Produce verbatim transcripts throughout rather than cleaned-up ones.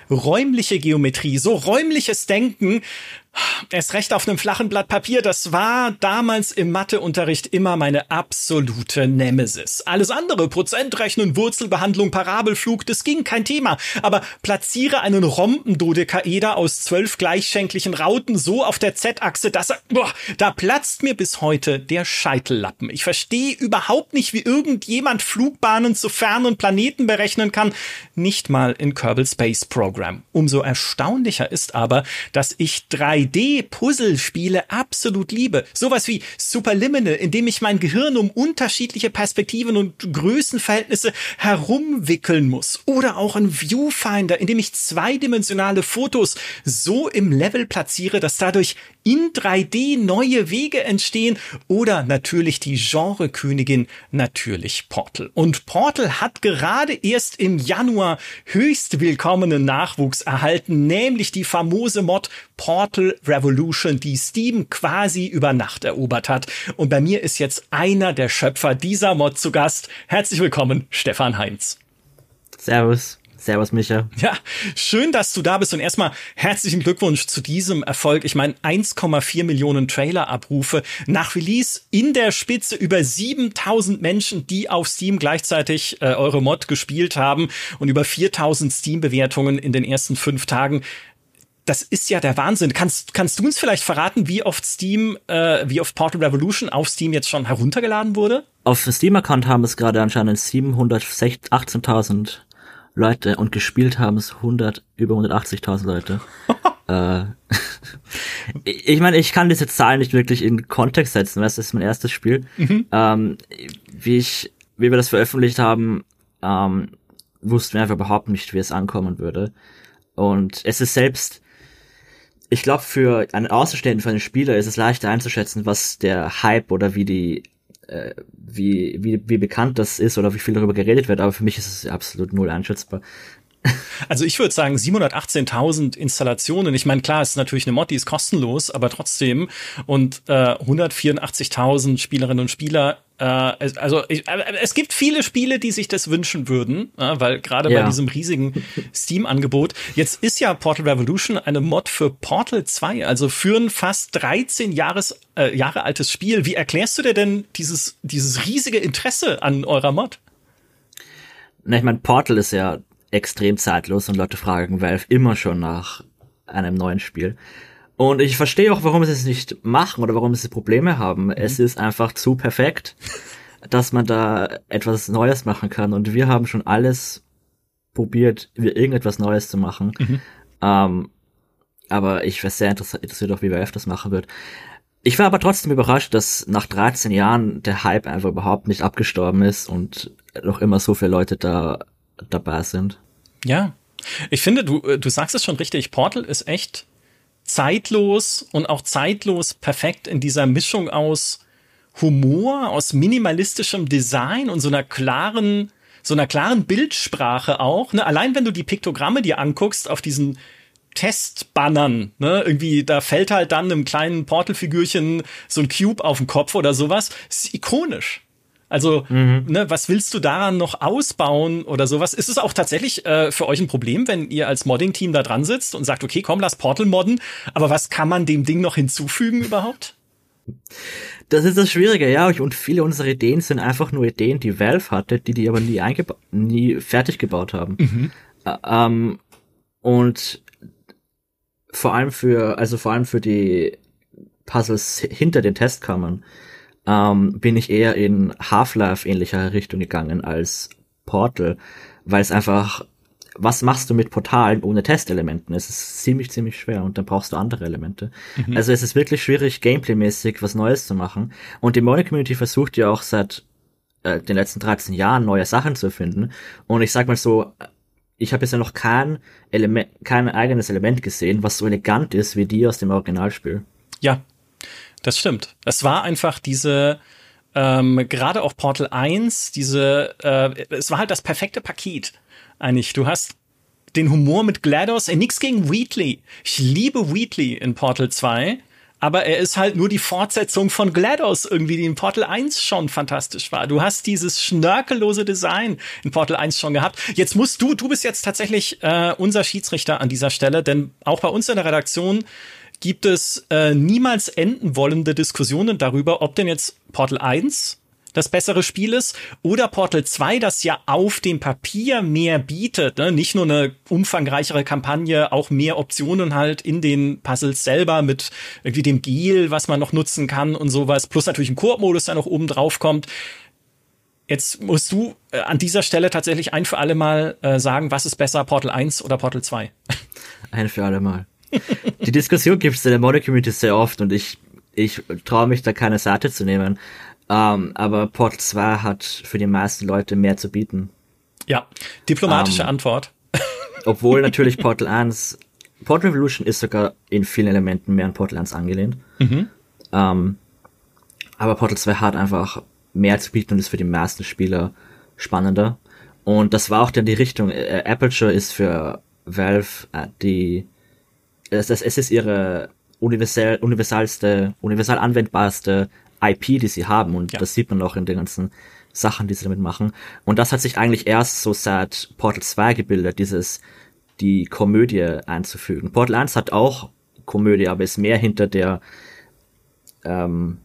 räumliche Geometrie, so räumliches Denken, erst recht auf einem flachen Blatt Papier, das war damals im Matheunterricht immer meine absolute Nemesis. Alles andere, Prozentrechnen, Wurzelbehandlung, Parabelflug, das ging, kein Thema. Aber platziere einen Rhombendodekaeder aus zwölf gleichschenklichen Rauten so auf der Z-Achse, dass er, boah, da platzt mir bis heute der Scheitellappen. Ich verstehe überhaupt nicht, wie irgendjemand Flugbahnen zu fernen Planeten berechnen kann. Nicht mal in Kerbal Space Program. Umso erstaunlicher ist aber, dass ich drei D Puzzlespiele absolut liebe. Sowas wie Superliminal, in dem ich mein Gehirn um unterschiedliche Perspektiven und Größenverhältnisse herumwickeln muss. Oder auch ein Viewfinder, in dem ich zweidimensionale Fotos so im Level platziere, dass dadurch in drei D neue Wege entstehen. Oder natürlich die Genrekönigin, natürlich Portal. Und Portal hat gerade erst im Januar höchst willkommenen Nachwuchs erhalten, nämlich die famose Mod Portal Revolution, die Steam quasi über Nacht erobert hat. Und bei mir ist jetzt einer der Schöpfer dieser Mod zu Gast. Herzlich willkommen, Stefan Heinz. Servus. Servus, Micha. Ja, schön, dass du da bist und erstmal herzlichen Glückwunsch zu diesem Erfolg. Ich meine, eins Komma vier Millionen Trailer-Abrufe nach Release, in der Spitze über siebentausend Menschen, die auf Steam gleichzeitig äh, eure Mod gespielt haben und über viertausend Steam-Bewertungen in den ersten fünf Tagen. Das ist ja der Wahnsinn. Kannst, kannst du uns vielleicht verraten, wie oft Steam, äh, wie oft Portal Revolution auf Steam jetzt schon heruntergeladen wurde? Auf dem Steam-Account haben es gerade anscheinend siebenhundertachtzehntausend Leute und gespielt haben es hundert, über hundertachtzigtausend Leute. äh, ich meine, ich kann diese Zahlen nicht wirklich in Kontext setzen, weil es ist mein erstes Spiel. Mhm. Ähm, wie ich, wie wir das veröffentlicht haben, ähm, wussten wir einfach überhaupt nicht, wie es ankommen würde. Und es ist selbst, ich glaube, für einen Außenstehenden, für einen Spieler ist es leichter einzuschätzen, was der Hype oder wie die Äh, wie, wie, wie bekannt das ist oder wie viel darüber geredet wird, aber für mich ist es absolut null einschätzbar. Also ich würde sagen siebenhundertachtzehntausend Installationen. Ich meine, klar, es ist natürlich eine Mod, die ist kostenlos, aber trotzdem. Und äh, hundertvierundachtzigtausend Spielerinnen und Spieler. Äh, also ich, äh, es gibt viele Spiele, die sich das wünschen würden, äh, weil gerade ja. bei diesem riesigen Steam-Angebot. Jetzt ist ja Portal Revolution eine Mod für Portal zwei, also für ein fast dreizehn Jahres, äh, Jahre altes Spiel. Wie erklärst du dir denn dieses, dieses riesige Interesse an eurer Mod? Na, ich meine, Portal ist ja extrem zeitlos und Leute fragen Valve immer schon nach einem neuen Spiel. Und ich verstehe auch, warum sie es nicht machen oder warum sie Probleme haben. Mhm. Es ist einfach zu perfekt, dass man da etwas Neues machen kann. Und wir haben schon alles probiert, irgendetwas Neues zu machen. Mhm. Ähm, aber ich wäre sehr interessiert auch, wie Valve das machen wird. Ich war aber trotzdem überrascht, dass nach dreizehn Jahren der Hype einfach überhaupt nicht abgestorben ist und noch immer so viele Leute da dabei sind. Ja, ich finde, du, du sagst es schon richtig, Portal ist echt zeitlos und auch zeitlos perfekt in dieser Mischung aus Humor, aus minimalistischem Design und so einer klaren, so einer klaren Bildsprache auch. Ne? Allein wenn du die Piktogramme dir anguckst auf diesen Testbannern, ne, irgendwie, da fällt halt dann einem kleinen Portal-Figürchen so ein Cube auf den Kopf oder sowas. Das ist ikonisch. Also, mhm. ne, was willst du daran noch ausbauen oder sowas? Ist es auch tatsächlich äh, für euch ein Problem, wenn ihr als Modding-Team da dran sitzt und sagt, okay, komm, lass Portal modden, aber was kann man dem Ding noch hinzufügen überhaupt? Das ist das Schwierige, ja, und viele unserer Ideen sind einfach nur Ideen, die Valve hatte, die die aber nie eingeba- nie fertig gebaut haben. Mhm. Ä- ähm, und vor allem für, also vor allem für die Puzzles hinter den Testkammern, ähm, bin ich eher in Half-Life ähnlicher Richtung gegangen als Portal, weil es einfach, was machst du mit Portalen ohne Testelementen? Es ist ziemlich, ziemlich schwer und dann brauchst du andere Elemente. Mhm. Also es ist wirklich schwierig, gameplaymäßig was Neues zu machen. Und die Modding-Community versucht ja auch seit äh, den letzten dreizehn Jahren neue Sachen zu finden. Und ich sag mal so, ich habe bisher noch kein Element, kein eigenes Element gesehen, was so elegant ist wie die aus dem Originalspiel. Ja, das stimmt. Es war einfach diese, ähm, gerade auch Portal eins, diese, äh, es war halt das perfekte Paket. Eigentlich, du hast den Humor mit GLaDOS, ey, nix gegen Wheatley. Ich liebe Wheatley in Portal zwei, aber er ist halt nur die Fortsetzung von GLaDOS irgendwie, die in Portal eins schon fantastisch war. Du hast dieses schnörkellose Design in Portal eins schon gehabt. Jetzt musst du, du bist jetzt tatsächlich äh, unser Schiedsrichter an dieser Stelle, denn auch bei uns in der Redaktion gibt es äh, niemals enden wollende Diskussionen darüber, ob denn jetzt Portal eins das bessere Spiel ist oder Portal zwei, das ja auf dem Papier mehr bietet, ne? Nicht nur eine umfangreichere Kampagne, auch mehr Optionen halt in den Puzzles selber mit irgendwie dem Gel, was man noch nutzen kann und sowas, plus natürlich ein Koop-Modus, der noch oben drauf kommt. Jetzt musst du äh, an dieser Stelle tatsächlich ein für alle Mal äh, sagen, was ist besser, Portal eins oder Portal zwei? Ein für alle Mal. Die Diskussion gibt es in der Modder-Community sehr oft und ich, ich traue mich da keine Seite zu nehmen. Um, aber Portal zwei hat für die meisten Leute mehr zu bieten. Ja, diplomatische um, Antwort. Obwohl natürlich Portal eins, Portal Revolution ist sogar in vielen Elementen mehr an Portal eins angelehnt. Mhm. Um, aber Portal zwei hat einfach mehr zu bieten und ist für die meisten Spieler spannender. Und das war auch dann die Richtung. Äh, Aperture ist für Valve äh, die, es, es ist ihre universell, universalste, universal anwendbarste I P, die sie haben, und ja. das sieht man auch in den ganzen Sachen, die sie damit machen. Und das hat sich eigentlich erst so seit Portal zwei gebildet, dieses, die Komödie einzufügen. Portal eins hat auch Komödie, aber ist mehr hinter der, ähm,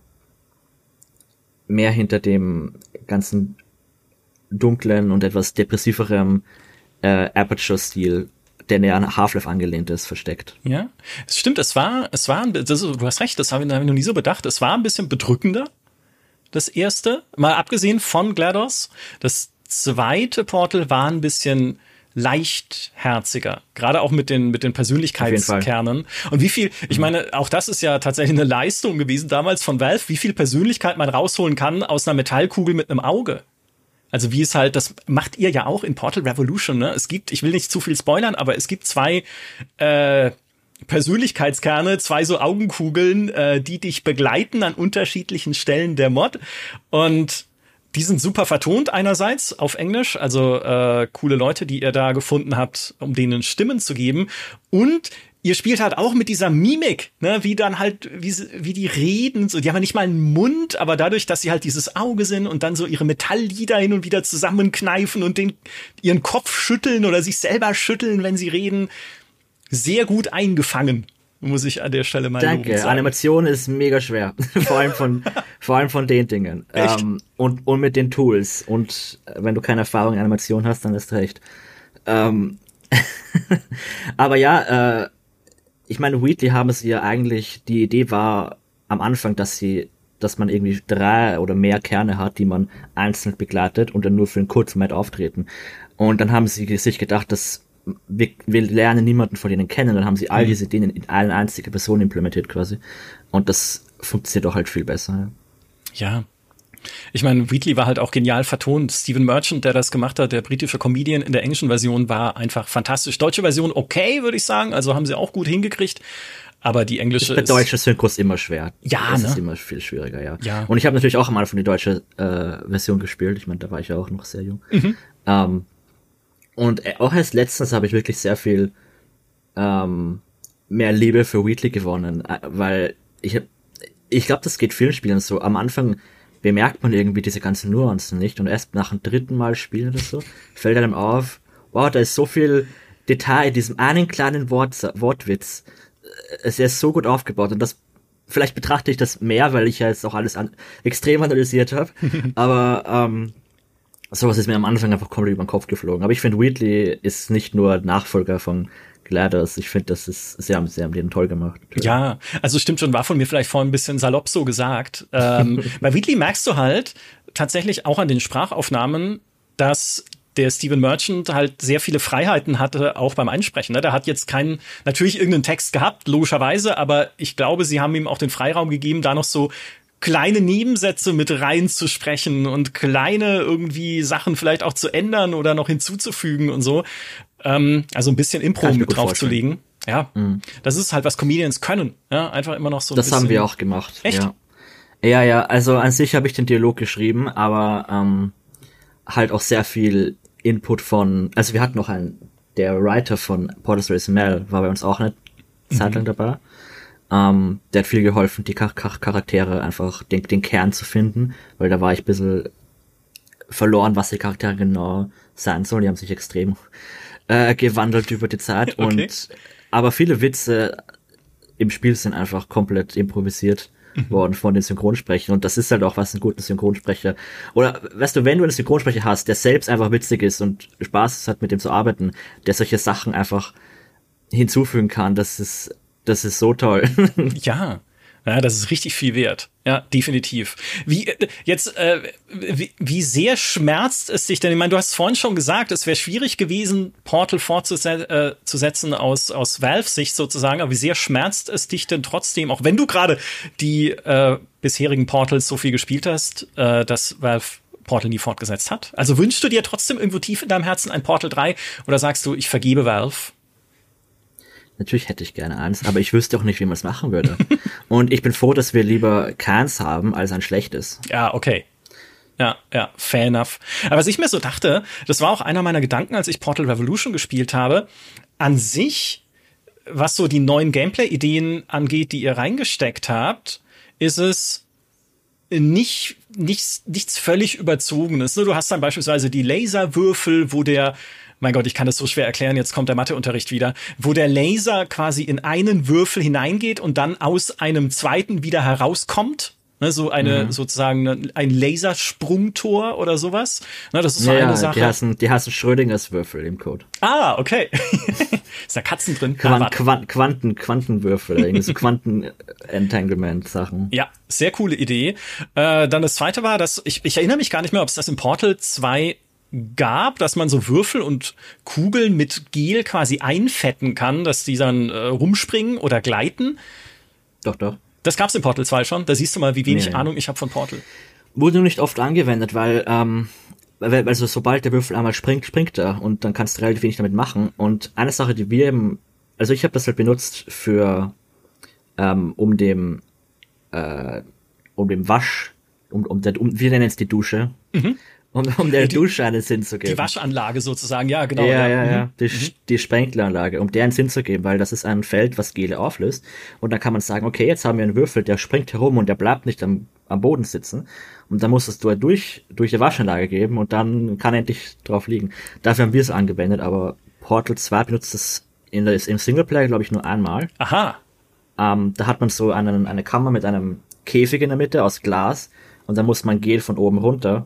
mehr hinter dem ganzen dunklen und etwas depressiverem äh, Aperture-Stil, der näher an Half-Life angelehnt ist, versteckt. Ja, es stimmt, es war, es war, das, du hast recht, das habe ich noch nie so bedacht, es war ein bisschen bedrückender, das erste, mal abgesehen von GLaDOS. Das zweite Portal war ein bisschen leichtherziger, gerade auch mit den, mit den Persönlichkeitskernen. Und wie viel, ich meine, auch das ist ja tatsächlich eine Leistung gewesen damals von Valve, wie viel Persönlichkeit man rausholen kann aus einer Metallkugel mit einem Auge. Also wie es halt, das macht ihr ja auch in Portal Revolution, ne? Es gibt, ich will nicht zu viel spoilern, aber es gibt zwei äh, Persönlichkeitskerne, zwei so Augenkugeln, äh, die dich begleiten an unterschiedlichen Stellen der Mod. Und die sind super vertont einerseits auf Englisch, also äh, coole Leute, die ihr da gefunden habt, um denen Stimmen zu geben. Und ihr spielt halt auch mit dieser Mimik, ne, wie dann halt, wie, wie die reden, so, die haben ja nicht mal einen Mund, aber dadurch, dass sie halt dieses Auge sind und dann so ihre Metalllider hin und wieder zusammenkneifen und den, ihren Kopf schütteln oder sich selber schütteln, wenn sie reden, sehr gut eingefangen, muss ich an der Stelle mal loben. Danke, Animation ist mega schwer, vor allem von, vor allem von den Dingen. Echt? Ähm, und, und mit den Tools, und wenn du keine Erfahrung in Animation hast, dann ist recht. Ähm, aber ja, äh, ich meine, Wheatley haben es ja eigentlich, die Idee war am Anfang, dass sie, dass man irgendwie drei oder mehr Kerne hat, die man einzeln begleitet und dann nur für einen kurzen Moment auftreten. Und dann haben sie sich gedacht, dass wir, wir lernen niemanden von denen kennen, dann haben sie all diese Ideen in eine einzige Person implementiert quasi. Und das funktioniert doch halt viel besser. Ja. ja. Ich meine, Wheatley war halt auch genial vertont. Stephen Merchant, der das gemacht hat, der britische Comedian in der englischen Version, war einfach fantastisch. Deutsche Version okay, würde ich sagen. Also haben sie auch gut hingekriegt. Aber die englische ist... Der deutsche Synchro ist immer schwer. Ja, das ne? ist immer viel schwieriger, ja. ja. Und ich habe natürlich auch am Anfang die deutsche äh, Version gespielt. Ich meine, da war ich ja auch noch sehr jung. Mhm. Ähm, und auch erst letztens habe ich wirklich sehr viel ähm, mehr Liebe für Wheatley gewonnen. Weil ich hab, ich glaube, das geht vielen Spielern so. Am Anfang bemerkt man irgendwie diese ganzen Nuancen nicht, und erst nach dem dritten Mal spielen oder so fällt einem auf, wow, da ist so viel Detail in diesem einen kleinen Wort, Wortwitz. Es ist so gut aufgebaut, und das, vielleicht betrachte ich das mehr, weil ich ja jetzt auch alles an, extrem analysiert habe, aber ähm, sowas ist mir am Anfang einfach komplett über den Kopf geflogen. Aber ich finde, Wheatley ist nicht nur Nachfolger von GLaDOS. Ich finde, das ist, sie haben, sie haben den toll gemacht. Ja, also stimmt schon, war von mir vielleicht vorhin ein bisschen salopp so gesagt. Ähm, bei Wheatley merkst du halt tatsächlich auch an den Sprachaufnahmen, dass der Stephen Merchant halt sehr viele Freiheiten hatte, auch beim Einsprechen. Ne? Der hat jetzt keinen, natürlich irgendeinen Text gehabt, logischerweise, aber ich glaube, sie haben ihm auch den Freiraum gegeben, da noch so kleine Nebensätze mit reinzusprechen und kleine irgendwie Sachen vielleicht auch zu ändern oder noch hinzuzufügen und so. Ähm, also ein bisschen Impro mit draufzulegen. Ja, mhm. Das ist halt, was Comedians können. Ja, einfach immer noch so ein das bisschen. Das haben wir auch gemacht. Echt? Ja, ja, ja, also an sich habe ich den Dialog geschrieben, aber ähm, halt auch sehr viel Input von, also wir hatten noch einen, der Writer von Portal Stories, Mel, war bei uns auch eine Zeit lang dabei. Ähm, der hat viel geholfen, die Char- Char- Charaktere einfach den, den Kern zu finden, weil da war ich ein bisschen verloren, was die Charaktere genau sein sollen. Die haben sich extrem äh, gewandelt über die Zeit. Okay. Und aber viele Witze im Spiel sind einfach komplett improvisiert mhm. worden von den Synchronsprechern. Und das ist halt auch, was ein guter Synchronsprecher. Oder weißt du, wenn du einen Synchronsprecher hast, der selbst einfach witzig ist und Spaß hat, mit dem zu arbeiten, der solche Sachen einfach hinzufügen kann, das ist das ist so toll. Ja. Ja, das ist richtig viel wert. Ja, definitiv. Wie äh, jetzt, äh, wie, wie sehr schmerzt es dich denn? Ich meine, du hast vorhin schon gesagt, es wäre schwierig gewesen, Portal fortzusetzen äh, aus aus Valve-Sicht sozusagen. Aber wie sehr schmerzt es dich denn trotzdem, auch wenn du gerade die äh, bisherigen Portals so viel gespielt hast, äh, dass Valve Portal nie fortgesetzt hat? Also wünschst du dir trotzdem irgendwo tief in deinem Herzen ein Portal drei oder sagst du, ich vergebe Valve? Natürlich hätte ich gerne eins, aber ich wüsste auch nicht, wie man es machen würde. Und ich bin froh, dass wir lieber keins haben, als ein schlechtes. Ja, okay. Ja, ja, fair enough. Aber was ich mir so dachte, das war auch einer meiner Gedanken, als ich Portal Revolution gespielt habe, an sich, was so die neuen Gameplay-Ideen angeht, die ihr reingesteckt habt, ist es nicht, nichts, nichts völlig Überzogenes. Du hast dann beispielsweise die Laserwürfel, wo der Mein Gott, ich kann das so schwer erklären, jetzt kommt der Matheunterricht wieder, wo der Laser quasi in einen Würfel hineingeht und dann aus einem zweiten wieder herauskommt. Ne, so eine, mhm. sozusagen ein Lasersprungtor oder sowas. Ne, das ist so ja, eine Sache. Die heißen, die heißen Schrödingers Würfel im Code. Ah, okay. Ist da Katzen drin? Quant, ah, Quant, Quanten, Quantenwürfel, irgendwie so Quanten-Entanglement-Sachen. Ja, sehr coole Idee. Äh, dann das zweite war, dass ich, ich erinnere mich gar nicht mehr, ob es das in Portal zwei gab, dass man so Würfel und Kugeln mit Gel quasi einfetten kann, dass die dann äh, rumspringen oder gleiten. Doch, doch. Das gab's in Portal zwei schon. Da siehst du mal, wie wenig nee. Ahnung ich habe von Portal. Wurde nur nicht oft angewendet, weil, ähm, weil also sobald der Würfel einmal springt, springt er und dann kannst du relativ wenig damit machen. Und eine Sache, die wir eben, also ich habe das halt benutzt für, ähm, um dem, äh, um dem Wasch, um, um, der, um wir nennen es die Dusche. Mhm. Um, um der die, Dusche einen Sinn zu geben. Die Waschanlage sozusagen, ja, genau. Ja, ja, ja, ja. Mhm. Die, mhm. die Sprenkleranlage, um der einen Sinn zu geben, weil das ist ein Feld, was Gele auflöst. Und dann kann man sagen, okay, jetzt haben wir einen Würfel, der springt herum und der bleibt nicht am, am Boden sitzen. Und dann musstest du durch, durch die Waschanlage geben und dann kann er endlich drauf liegen. Dafür haben wir es angewendet, aber Portal zwei benutzt es in der, im Singleplayer, glaube ich, nur einmal. Aha. Ähm, da hat man so einen, eine Kammer mit einem Käfig in der Mitte aus Glas und dann muss man Gel von oben runter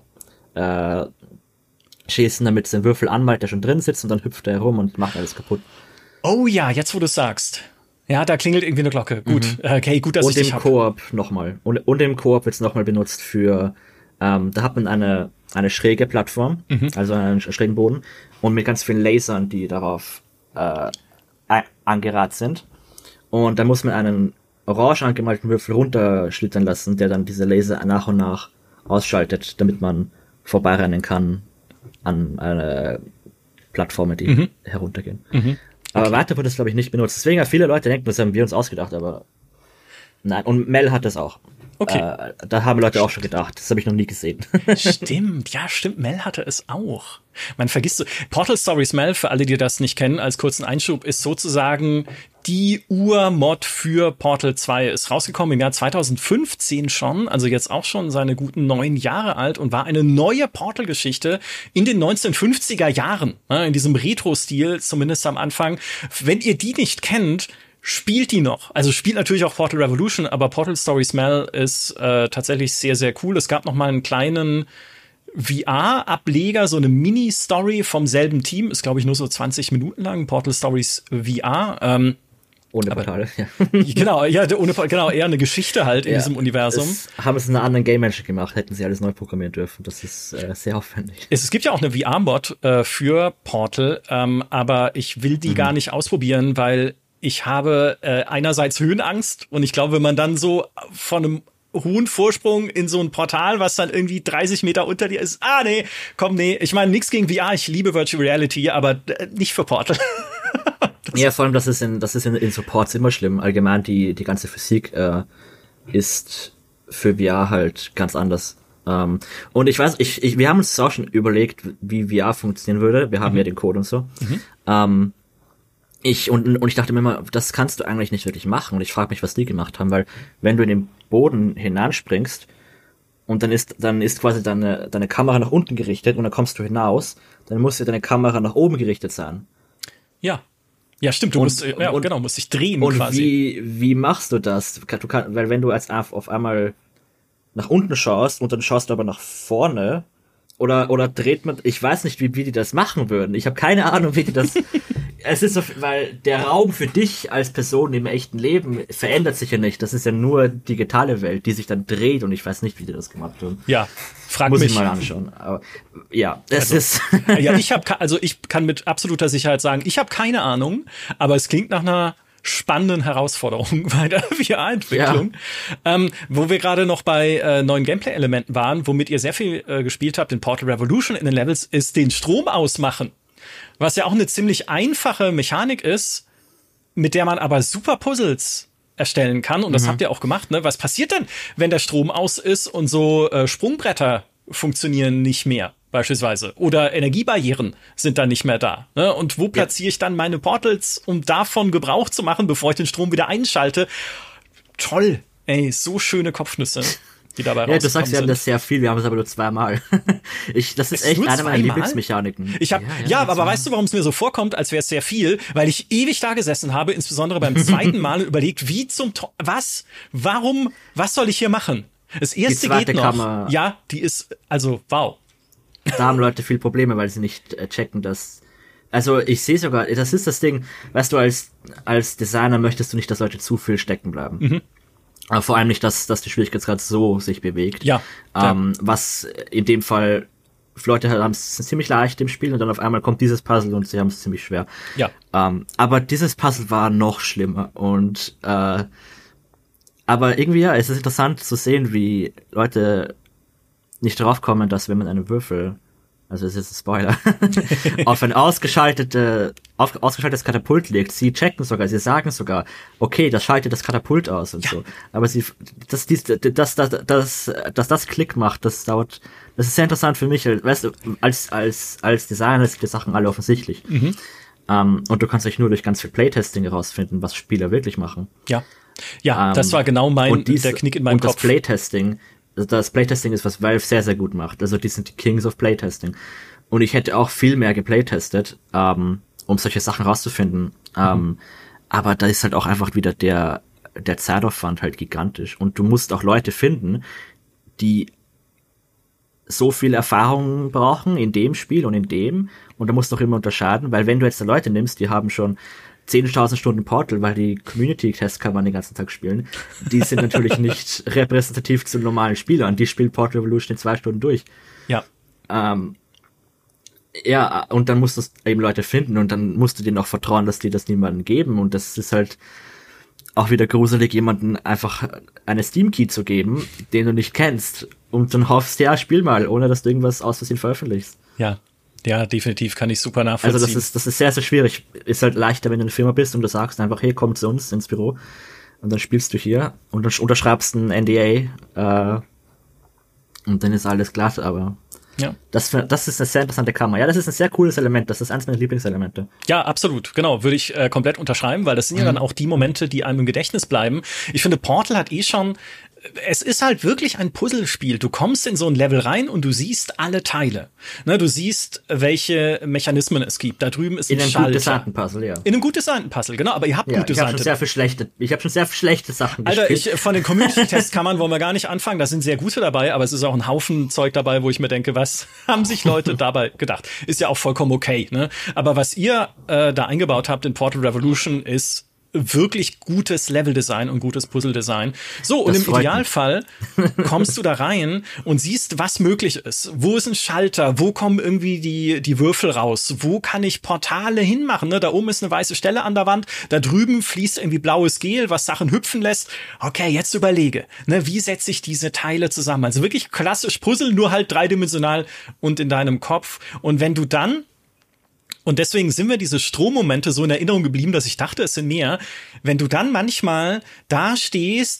äh, schießen, damit es den Würfel anmalt, der schon drin sitzt und dann hüpft er herum und macht alles kaputt. Oh ja, jetzt wo du es sagst. Ja, da klingelt irgendwie eine Glocke. Gut, mhm. okay, gut, dass und ich dich hab. Und im Koop nochmal. Und, und im Koop wird es nochmal benutzt für, ähm, da hat man eine, eine schräge Plattform, mhm. also einen schrägen Boden und mit ganz vielen Lasern, die darauf äh, angerat sind. Und da muss man einen orange angemalten Würfel runterschlittern lassen, der dann diese Laser nach und nach ausschaltet, damit man vorbeirennen kann an eine Plattformen, die mhm. heruntergehen. Mhm. Okay. Aber weiter wird es, glaube ich, nicht benutzt. Deswegen haben viele Leute denken, das haben wir uns ausgedacht, aber nein. Und Mel hat das auch. Okay. Äh, da haben Leute stimmt. auch schon gedacht. Das habe ich noch nie gesehen. Stimmt, ja, stimmt. Mel hatte es auch. Man vergisst so. Portal Stories Mel, für alle, die das nicht kennen, als kurzen Einschub, ist sozusagen die Ur-Mod für Portal zwei. Ist rausgekommen im Jahr zweitausendfünfzehn schon, also jetzt auch schon seine guten neun Jahre alt und war eine neue Portal-Geschichte in den neunzehnhundertfünfziger Jahren. In diesem Retro-Stil, zumindest am Anfang. Wenn ihr die nicht kennt, spielt die noch. Also spielt natürlich auch Portal Revolution, aber Portal Stories Mel ist äh, tatsächlich sehr, sehr cool. Es gab noch mal einen kleinen V R-Ableger, so eine Mini-Story vom selben Team. Ist, glaube ich, nur so zwanzig Minuten lang. Portal Stories V R. Ähm, ohne Portale, ja. Genau, ja, ohne, genau, eher eine Geschichte halt in ja, diesem Universum. Es haben es in einer anderen Game Engine gemacht, hätten sie alles neu programmieren dürfen. Das ist äh, sehr aufwendig. Es, es gibt ja auch eine V R-Mod äh, für Portal, ähm, aber ich will die mhm. gar nicht ausprobieren, weil ich habe äh, einerseits Höhenangst und ich glaube, wenn man dann so von einem hohen Vorsprung in so ein Portal, was dann irgendwie dreißig Meter unter dir ist, ah nee, komm nee, ich meine nichts gegen V R, ich liebe Virtual Reality, aber äh, nicht für Portal. Ja, vor allem, das ist in, das ist in, in Supports immer schlimm. Allgemein die, die ganze Physik äh, ist für V R halt ganz anders. Ähm, und ich weiß, ich, ich, wir haben uns auch schon überlegt, wie V R funktionieren würde. Wir haben mhm. ja den Code und so. Mhm. Ähm, ich, und, und ich dachte mir immer, das kannst du eigentlich nicht wirklich machen. Und ich frage mich, was die gemacht haben, weil wenn du in den Boden hinanspringst und dann ist, dann ist quasi deine, deine Kamera nach unten gerichtet und dann kommst du hinaus, dann muss ja deine Kamera nach oben gerichtet sein. Ja. Ja, stimmt, du und, musst, ja, und, genau, musst dich drehen und quasi. wie, wie machst du das? Du kann, weil wenn du als auf einmal nach unten schaust und dann schaust du aber nach vorne, oder, oder dreht man, ich weiß nicht, wie, wie die das machen würden. Ich habe keine Ahnung, wie die das, es ist so, weil der Raum für dich als Person im echten Leben verändert sich ja nicht. Das ist ja nur digitale Welt, die sich dann dreht und ich weiß nicht, wie die das gemacht haben. Ja, frag Muss mich. ich mal anschauen. Aber ja, es also, ist. ja, ich habe, also ich kann mit absoluter Sicherheit sagen, ich habe keine Ahnung, aber es klingt nach einer spannenden Herausforderung bei der V R-Entwicklung. Ja. Ähm, wo wir gerade noch bei äh, neuen Gameplay-Elementen waren, womit ihr sehr viel äh, gespielt habt in Portal Revolution in den Levels, ist den Strom ausmachen. Was ja auch eine ziemlich einfache Mechanik ist, mit der man aber super Puzzles erstellen kann. Und das mhm. habt ihr auch gemacht, ne? Was passiert denn, wenn der Strom aus ist und so äh, Sprungbretter funktionieren nicht mehr? Beispielsweise. Oder Energiebarrieren sind dann nicht mehr da. Ne? Und wo platziere ich dann meine Portals, um davon Gebrauch zu machen, bevor ich den Strom wieder einschalte? Toll. Ey, so schöne Kopfnüsse, die dabei rauskommen. Ja, du sagst, wir haben das sehr viel, wir haben es aber nur zweimal. ich, das ist, ist echt eine meiner Lieblingsmechaniken. Ich hab, ja, ja, ja aber zweimal. Weißt du, warum es mir so vorkommt, als wäre es sehr viel? Weil ich ewig da gesessen habe, insbesondere beim zweiten Mal überlegt, wie zum To- was? Warum? Was soll ich hier machen? Das erste geht noch. Kammer. Ja, die ist, also, wow. Da haben Leute viel Probleme, weil sie nicht äh, checken, dass, also ich sehe sogar, das ist das Ding, weißt du, als als Designer möchtest du nicht, dass Leute zu viel stecken bleiben. Mhm. Aber vor allem nicht, dass dass die Schwierigkeitsgrad so sich bewegt. Ja. Ähm, was in dem Fall, Leute haben es ziemlich leicht im Spiel und dann auf einmal kommt dieses Puzzle und sie haben es ziemlich schwer. Ja. Ähm, aber dieses Puzzle war noch schlimmer und äh, aber irgendwie ja, es ist interessant zu sehen, wie Leute nicht draufkommen, dass wenn man einen Würfel, also das ist jetzt ein Spoiler, auf ein ausgeschaltete, auf, ausgeschaltetes Katapult legt, sie checken sogar, sie sagen sogar, okay, das schaltet das Katapult aus und ja. so. Aber sie, dass dies, dass, dass, dass, dass das Klick macht, das dauert, das ist sehr interessant für mich, weißt du, als, als, als Designer sind die Sachen alle offensichtlich. Mhm. Um, und du kannst euch nur durch ganz viel Playtesting herausfinden, was Spieler wirklich machen. Ja. Ja, um, das war genau mein, dies, der Knick in meinem und Kopf. Und das Playtesting, das Playtesting ist, was Valve sehr, sehr gut macht. Also die sind die Kings of Playtesting. Und ich hätte auch viel mehr geplaytestet, ähm, um solche Sachen rauszufinden. Mhm. Ähm, aber da ist halt auch einfach wieder der, der Zeitaufwand halt gigantisch. Und du musst auch Leute finden, die so viel Erfahrung brauchen in dem Spiel und in dem. Und da musst du auch immer unterscheiden, weil wenn du jetzt da Leute nimmst, die haben schon zehntausend Stunden Portal, weil die Community-Tests kann man den ganzen Tag spielen. Die sind natürlich nicht repräsentativ zu normalen Spielern. Die spielen Portal Revolution in zwei Stunden durch. Ja. Ähm, ja, und dann musst du eben Leute finden und dann musst du denen auch vertrauen, dass die das niemandem geben. Und das ist halt auch wieder gruselig, jemanden einfach eine Steam-Key zu geben, den du nicht kennst. Und dann hoffst du, ja, spiel mal, ohne dass du irgendwas aus Versehen veröffentlichst. Ja. Ja, definitiv kann ich super nachvollziehen. Also das ist, das ist sehr, sehr schwierig. Ist halt leichter, wenn du in einer Firma bist und du sagst einfach, hey, komm zu uns ins Büro und dann spielst du hier und dann unterschreibst ein N D A äh, und dann ist alles glatt, aber ja. das, das ist eine sehr interessante Kamera. Ja, das ist ein sehr cooles Element, das ist eins meiner Lieblingselemente. Ja, absolut, genau, würde ich äh, komplett unterschreiben, weil das sind mhm. ja dann auch die Momente, die einem im Gedächtnis bleiben. Ich finde, Portal hat eh schon, es ist halt wirklich ein Puzzlespiel. Du kommst in so ein Level rein und du siehst alle Teile. Ne, du siehst, welche Mechanismen es gibt. Da drüben ist ein Schalter. In einem gut designten Puzzle, ja. In einem gut designten Puzzle, genau. Aber ihr habt ja, gut designte. Ich habe schon sehr viel schlechte, ich habe schon sehr viel schlechte Sachen Alter, gespielt. ich, von den Community-Testkammern wollen wir gar nicht anfangen. Da sind sehr gute dabei, aber es ist auch ein Haufen Zeug dabei, wo ich mir denke, was haben sich Leute dabei gedacht? Ist ja auch vollkommen okay, ne? Aber was ihr äh, da eingebaut habt in Portal Revolution ist wirklich gutes Leveldesign und gutes Puzzledesign. So, und das im Idealfall kommst du da rein und siehst, was möglich ist. Wo ist ein Schalter? Wo kommen irgendwie die die Würfel raus? Wo kann ich Portale hinmachen? Ne? Da oben ist eine weiße Stelle an der Wand. Da drüben fließt irgendwie blaues Gel, was Sachen hüpfen lässt. Okay, jetzt überlege, ne, wie setze ich diese Teile zusammen? Also wirklich klassisch Puzzle, nur halt dreidimensional und in deinem Kopf. Und wenn du dann Und deswegen sind mir diese Strommomente so in Erinnerung geblieben, dass ich dachte, es sind mehr. Wenn du dann manchmal da stehst,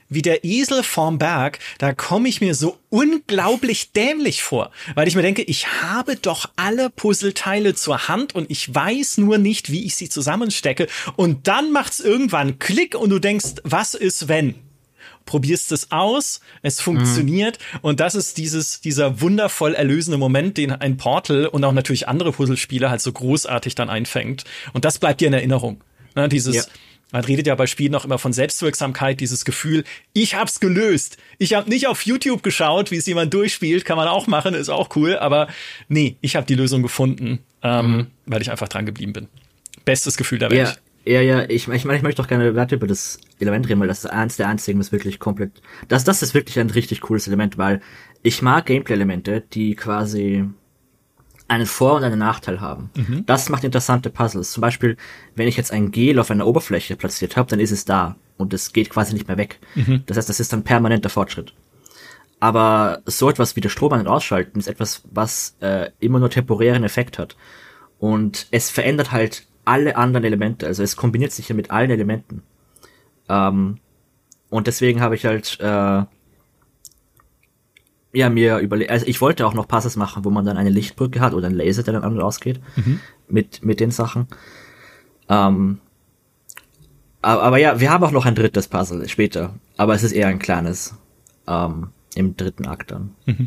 wie der Esel vorm Berg, da komme ich mir so unglaublich dämlich vor, weil ich mir denke, ich habe doch alle Puzzleteile zur Hand und ich weiß nur nicht, wie ich sie zusammenstecke. Und dann macht's irgendwann Klick und du denkst, was ist wenn? Probierst es aus, es funktioniert mhm. und das ist dieses dieser wundervoll erlösende Moment, den ein Portal und auch natürlich andere Puzzlespiele halt so großartig dann einfängt. Und das bleibt dir in Erinnerung. Ne, dieses, ja. Man redet ja bei Spielen auch immer von Selbstwirksamkeit, dieses Gefühl, ich hab's gelöst. Ich habe nicht auf YouTube geschaut, wie es jemand durchspielt, kann man auch machen, ist auch cool, aber nee, ich habe die Lösung gefunden, ähm, mhm. weil ich einfach dran geblieben bin. Bestes Gefühl der Welt. Ja. Ja, ja, ich, ich meine, ich möchte doch gerne weiter über das Element reden, weil das ist eins der einzigen, das wirklich komplett, das, das ist wirklich ein richtig cooles Element, weil ich mag Gameplay-Elemente, die quasi einen Vor- und einen Nachteil haben. Mhm. Das macht interessante Puzzles. Zum Beispiel, wenn ich jetzt ein Gel auf einer Oberfläche platziert habe, dann ist es da und es geht quasi nicht mehr weg. Mhm. Das heißt, das ist dann permanenter Fortschritt. Aber so etwas wie der Strom an- und ausschalten ist etwas, was äh, immer nur temporären Effekt hat. Und es verändert halt alle anderen Elemente, also es kombiniert sich ja mit allen Elementen. Ähm, und deswegen habe ich halt äh, ja mir überlegt, also ich wollte auch noch Puzzles machen, wo man dann eine Lichtbrücke hat oder ein Laser, der dann an und ausgeht, mhm. mit mit den Sachen. Ähm, aber, aber ja, wir haben auch noch ein drittes Puzzle später, aber es ist eher ein kleines ähm, im dritten Akt dann. Mhm.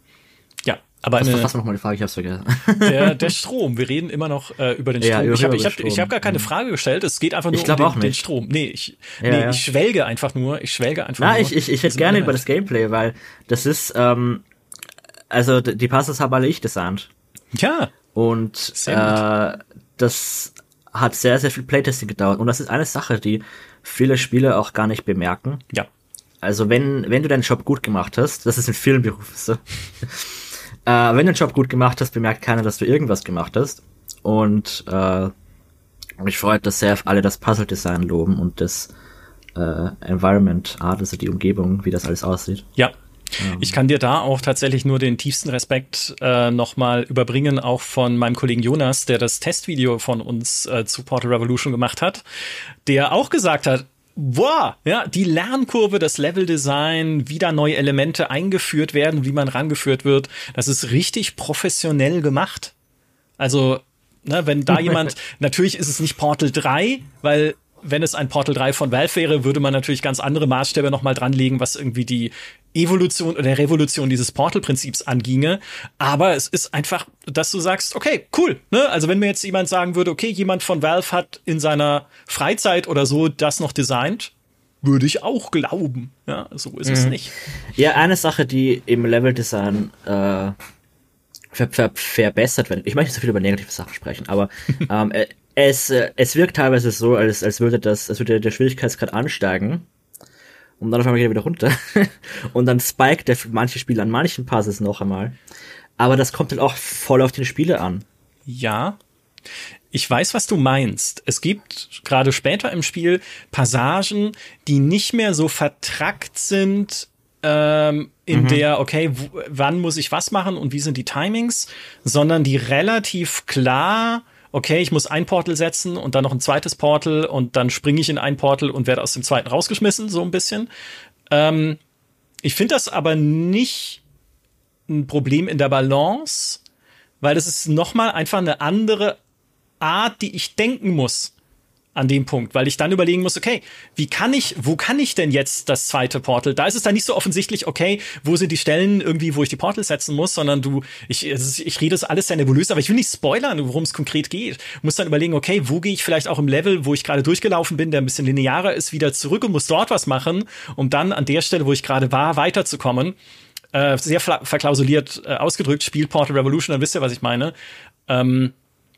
Aber was, eine, was war nochmal die Frage? Ich hab's vergessen. Der, der Strom. Wir reden immer noch äh, über den Strom. Ja, ich habe ich hab, ich hab gar keine Frage gestellt. Es geht einfach nur ich um den, auch nicht. den Strom. Nee, ich, ja, nee ja. ich schwelge einfach nur. Ich schwelge einfach Na, nur. ich, ich, ich hätte gerne über das Gameplay, weil das ist, ähm, also die Puzzles habe alle ich designt. Ja. Und äh, das hat sehr, sehr viel Playtesting gedauert. Und das ist eine Sache, die viele Spieler auch gar nicht bemerken. Ja. Also wenn, wenn du deinen Job gut gemacht hast, das ist ein Filmberuf, so. Äh, wenn du den Job gut gemacht hast, bemerkt keiner, dass du irgendwas gemacht hast. Und äh, mich freut, dass sehr alle das Puzzle-Design loben und das äh, Environment Art, also die Umgebung, wie das alles aussieht. Ja. Ähm. Ich kann dir da auch tatsächlich nur den tiefsten Respekt äh, nochmal überbringen, auch von meinem Kollegen Jonas, der das Testvideo von uns äh, zu Portal Revolution gemacht hat, der auch gesagt hat, wow, ja, die Lernkurve, das Leveldesign, wie da neue Elemente eingeführt werden, wie man rangeführt wird, das ist richtig professionell gemacht. Also, ne, wenn da jemand, natürlich ist es nicht Portal drei, weil wenn es ein Portal drei von Valve wäre, würde man natürlich ganz andere Maßstäbe nochmal dranlegen, was irgendwie die Evolution oder Revolution dieses Portal-Prinzips anginge. Aber es ist einfach, dass du sagst, okay, cool, ne? Also wenn mir jetzt jemand sagen würde, okay, jemand von Valve hat in seiner Freizeit oder so das noch designt, würde ich auch glauben. Ja, so ist mhm. es nicht. Ja, eine Sache, die im Leveldesign äh, ver- ver- verbessert wird, ich möchte nicht so viel über negative Sachen sprechen, aber ähm, es, es wirkt teilweise so, als, als würde das, als würde der Schwierigkeitsgrad ansteigen und dann auf einmal geht er wieder runter und dann spiked der für manche Spieler an manchen Puzzles noch einmal. Aber das kommt dann auch voll auf den Spieler an. Ja, ich weiß, was du meinst. Es gibt gerade später im Spiel Passagen, die nicht mehr so vertrackt sind, ähm, in mhm. der, okay, w- wann muss ich was machen und wie sind die Timings, sondern die relativ klar, okay, ich muss ein Portal setzen und dann noch ein zweites Portal und dann springe ich in ein Portal und werde aus dem zweiten rausgeschmissen, so ein bisschen. Ähm, ich finde das aber nicht ein Problem in der Balance, weil das ist nochmal einfach eine andere Art, die ich denken muss an dem Punkt, weil ich dann überlegen muss, okay, wie kann ich, wo kann ich denn jetzt das zweite Portal? Da ist es dann nicht so offensichtlich, okay, wo sind die Stellen irgendwie, wo ich die Portals setzen muss, sondern du, ich, ich rede das alles sehr nebulös, aber ich will nicht spoilern, worum es konkret geht. Ich muss dann überlegen, okay, wo gehe ich vielleicht auch im Level, wo ich gerade durchgelaufen bin, der ein bisschen linearer ist, wieder zurück und muss dort was machen, um dann an der Stelle, wo ich gerade war, weiterzukommen. Äh, sehr fla- verklausuliert äh, ausgedrückt, spielt Portal Revolution, dann wisst ihr, was ich meine. Ähm,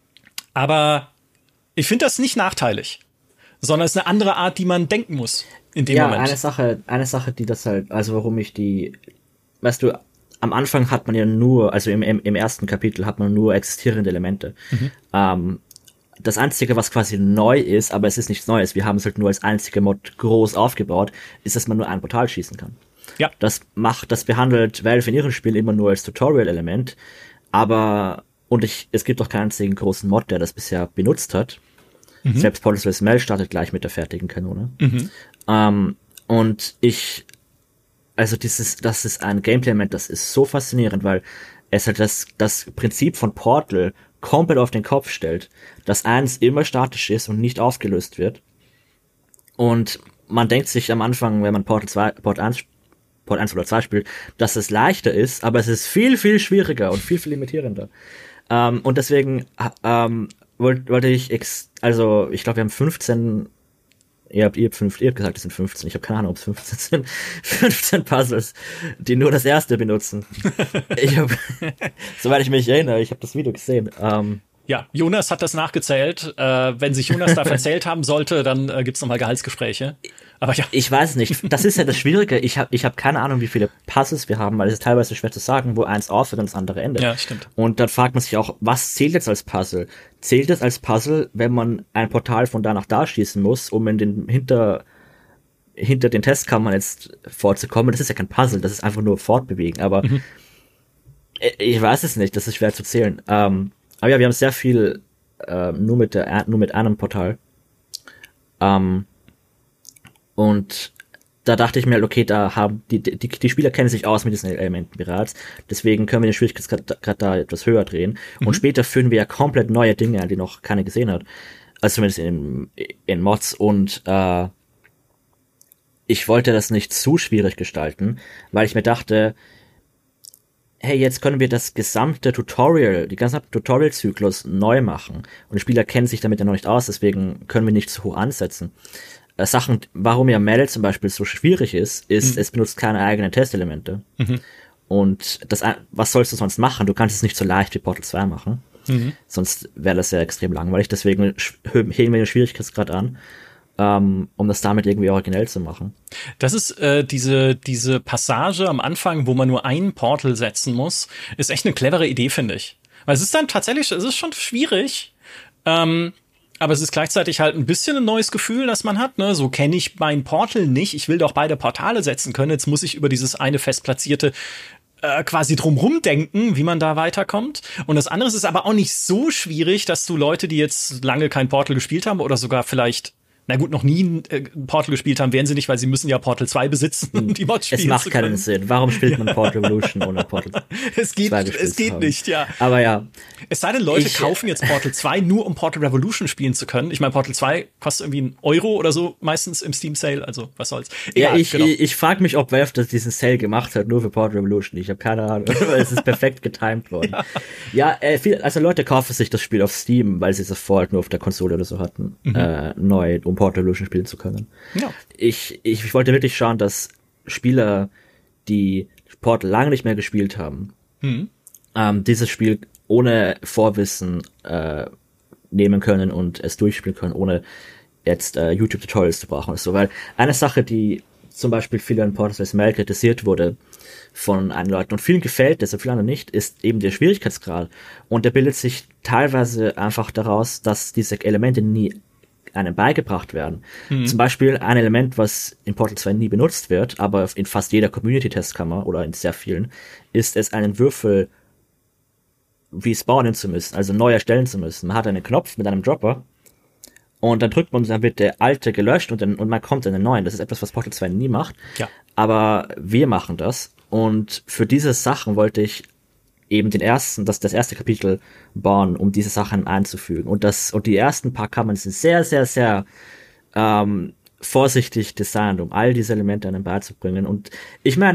aber ich finde das nicht nachteilig, sondern es ist eine andere Art, die man denken muss in dem ja, Moment. Ja, eine Sache, eine Sache, die das halt, also warum ich die, weißt du, am Anfang hat man ja nur, also im, im, im ersten Kapitel hat man nur existierende Elemente. Mhm. Ähm, das Einzige, was quasi neu ist, aber es ist nichts Neues, wir haben es halt nur als einzige Mod groß aufgebaut, ist, dass man nur ein Portal schießen kann. Ja. Das macht, das behandelt Valve in ihren Spielen immer nur als Tutorial-Element, aber und ich, es gibt auch keinen einzigen großen Mod, der das bisher benutzt hat. Mhm. Selbst Portal Smell startet gleich mit der fertigen Kanone. Mhm. Ähm, Und ich, also dieses, das ist ein Gameplay-Element, das ist so faszinierend, weil es halt das, das Prinzip von Portal komplett auf den Kopf stellt, dass eins immer statisch ist und nicht aufgelöst wird. Und man denkt sich am Anfang, wenn man Portal zwei, Portal eins, Portal eins oder zwei spielt, dass es leichter ist, aber es ist viel, viel schwieriger und viel, viel limitierender. Ähm, und deswegen ähm, wollte wollt ich, ex- also ich glaube, wir haben fünfzehn, ihr habt, ihr habt, fünf, ihr habt gesagt, es sind fünfzehn, ich habe keine Ahnung, ob es fünfzehn sind, fünfzehn Puzzles, die nur das erste benutzen. Ich habe, soweit ich mich erinnere, ich habe das Video gesehen. Ähm, Ja, Jonas hat das nachgezählt. Äh, wenn sich Jonas da verzählt haben sollte, dann äh, gibt's nochmal Gehaltsgespräche. Aber ja. Ich weiß nicht. Das ist ja das Schwierige. Ich habe ich hab keine Ahnung, wie viele Puzzles wir haben, weil es ist teilweise schwer zu sagen, wo eins aufhört und das andere endet. Ja, stimmt. Und dann fragt man sich auch, was zählt jetzt als Puzzle? Zählt es als Puzzle, wenn man ein Portal von da nach da schießen muss, um in den hinter hinter den Testkammern jetzt vorzukommen? Das ist ja kein Puzzle, das ist einfach nur fortbewegen. Aber mhm. ich weiß es nicht. Das ist schwer zu zählen. Ähm, Aber ja, wir haben sehr viel äh, nur mit der nur mit einem Portal. Ähm, und da dachte ich mir, okay, da haben die, die die Spieler kennen sich aus mit diesen Elementen bereits, deswegen können wir den Schwierigkeitsgrad da etwas höher drehen. Mhm. Und später führen wir ja komplett neue Dinge an, die noch keiner gesehen hat. Also zumindest in, in Mods. Und äh, ich wollte das nicht zu schwierig gestalten, weil ich mir dachte, hey, jetzt können wir das gesamte Tutorial, die gesamte Tutorial-Zyklus neu machen. Und die Spieler kennen sich damit ja noch nicht aus, deswegen können wir nicht zu hoch ansetzen. Äh, Sachen, warum ja Mel zum Beispiel so schwierig ist, ist, mhm. es benutzt keine eigenen Testelemente. Mhm. Und das, was sollst du sonst machen? Du kannst es nicht so leicht wie Portal zwei machen. Mhm. Sonst wäre das ja extrem langweilig. Deswegen heben wir den Schwierigkeitsgrad an. Um, um das damit irgendwie originell zu machen. Das ist äh, diese diese Passage am Anfang, wo man nur einen Portal setzen muss, ist echt eine clevere Idee, finde ich. Weil es ist dann tatsächlich, es ist schon schwierig, ähm, aber es ist gleichzeitig halt ein bisschen ein neues Gefühl, das man hat. Ne? So kenne ich mein Portal nicht. Ich will doch beide Portale setzen können. Jetzt muss ich über dieses eine fest platzierte äh, quasi drumrum denken, wie man da weiterkommt. Und das andere ist aber auch nicht so schwierig, dass du Leute, die jetzt lange kein Portal gespielt haben oder sogar vielleicht na gut, noch nie ein äh, Portal gespielt haben, werden sie nicht, weil sie müssen ja Portal zwei besitzen, um die Mods spielen Es macht zu keinen können. Sinn. Warum spielt man Portal Revolution ohne Portal es geht, zwei gespielt Es geht zu haben? nicht, ja. Aber ja. Es sei denn, Leute ich, kaufen jetzt Portal zwei nur, um Portal Revolution spielen zu können. Ich meine, Portal zwei kostet irgendwie einen Euro oder so, meistens im Steam Sale, also was soll's. Egal, ja, ich, genau. ich, ich frage mich, ob Valve das diesen Sale gemacht hat, nur für Portal Revolution. Ich habe keine Ahnung, weil es ist perfekt getimed worden. Ja, ja äh, viel, also Leute kaufen sich das Spiel auf Steam, weil sie es vorher halt nur auf der Konsole oder so hatten, mhm. äh, neu, um Portal Revolution spielen zu können. Ja. Ich, ich, ich wollte wirklich schauen, dass Spieler, die Portal lange nicht mehr gespielt haben, mhm. ähm, dieses Spiel ohne Vorwissen äh, nehmen können und es durchspielen können, ohne jetzt äh, YouTube-Tutorials zu brauchen oder so. Weil eine Sache, die zum Beispiel viele an Portal zwei Mail kritisiert wurde von einigen Leuten und vielen gefällt das und vielen anderen nicht, ist eben der Schwierigkeitsgrad. Und der bildet sich teilweise einfach daraus, dass diese Elemente nie einem beigebracht werden. Mhm. Zum Beispiel ein Element, was in Portal zwei nie benutzt wird, aber in fast jeder Community-Testkammer oder in sehr vielen, ist es, einen Würfel respawnen zu müssen, also neu erstellen zu müssen. Man hat einen Knopf mit einem Dropper und dann drückt man, dann wird der alte gelöscht und, dann, und man kommt in den neuen. Das ist etwas, was Portal zwei nie macht. Ja. Aber wir machen das. Und für diese Sachen wollte ich eben den ersten, das, das erste Kapitel bauen, um diese Sachen einzufügen. Und das, und die ersten paar Kammern sind sehr, sehr, sehr ähm, vorsichtig designt, um all diese Elemente einem beizubringen. Und ich meine,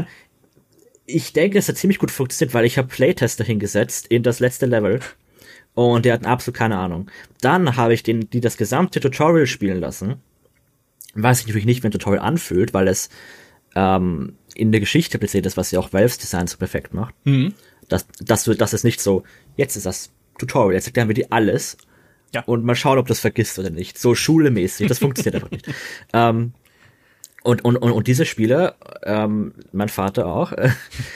ich denke, es hat ziemlich gut funktioniert, weil ich habe Playtester hingesetzt in das letzte Level und die hatten absolut keine Ahnung. Dann habe ich den, die das gesamte Tutorial spielen lassen. Weiß ich natürlich nicht, wenn ein Tutorial anfühlt, weil es ähm, in der Geschichte platziert ist, was ja auch Valves Design so perfekt macht. Mhm. Das, das, das ist nicht so, jetzt ist das Tutorial, jetzt erklären wir dir alles ja. und mal schauen, ob du das vergisst oder nicht. So schulemäßig, das funktioniert einfach nicht. Ähm, und, und, und, und diese Spieler, ähm, mein Vater auch, äh,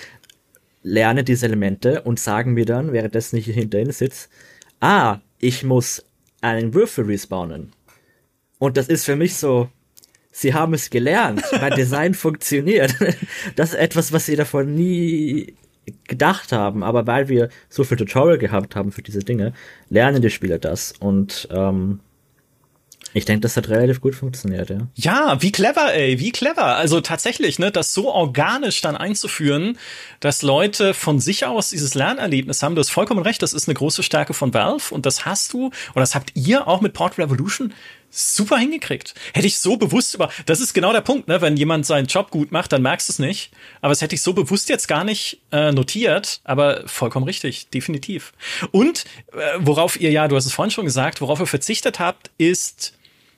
lernen diese Elemente und sagen mir dann, währenddessen ich hinter ihnen sitze, ah, ich muss einen Würfel respawnen. Und das ist für mich so, sie haben es gelernt, mein Design funktioniert. Das ist etwas, was sie davon nie gedacht haben, aber weil wir so viel Tutorial gehabt haben für diese Dinge, lernen die Spieler das und ähm, Ich denke, das hat relativ gut funktioniert, ja. Ja, wie clever, ey, wie clever. Also tatsächlich, ne, das so organisch dann einzuführen, dass Leute von sich aus dieses Lernerlebnis haben. Du hast vollkommen recht, das ist eine große Stärke von Valve und das hast du, oder das habt ihr auch mit Portal Revolution super hingekriegt. Hätte ich so bewusst über, das ist genau der Punkt, ne, wenn jemand seinen Job gut macht, dann merkst du es nicht. Aber das hätte ich so bewusst jetzt gar nicht äh, notiert, aber vollkommen richtig, definitiv. Und äh, worauf ihr ja, du hast es vorhin schon gesagt, worauf ihr verzichtet habt, ist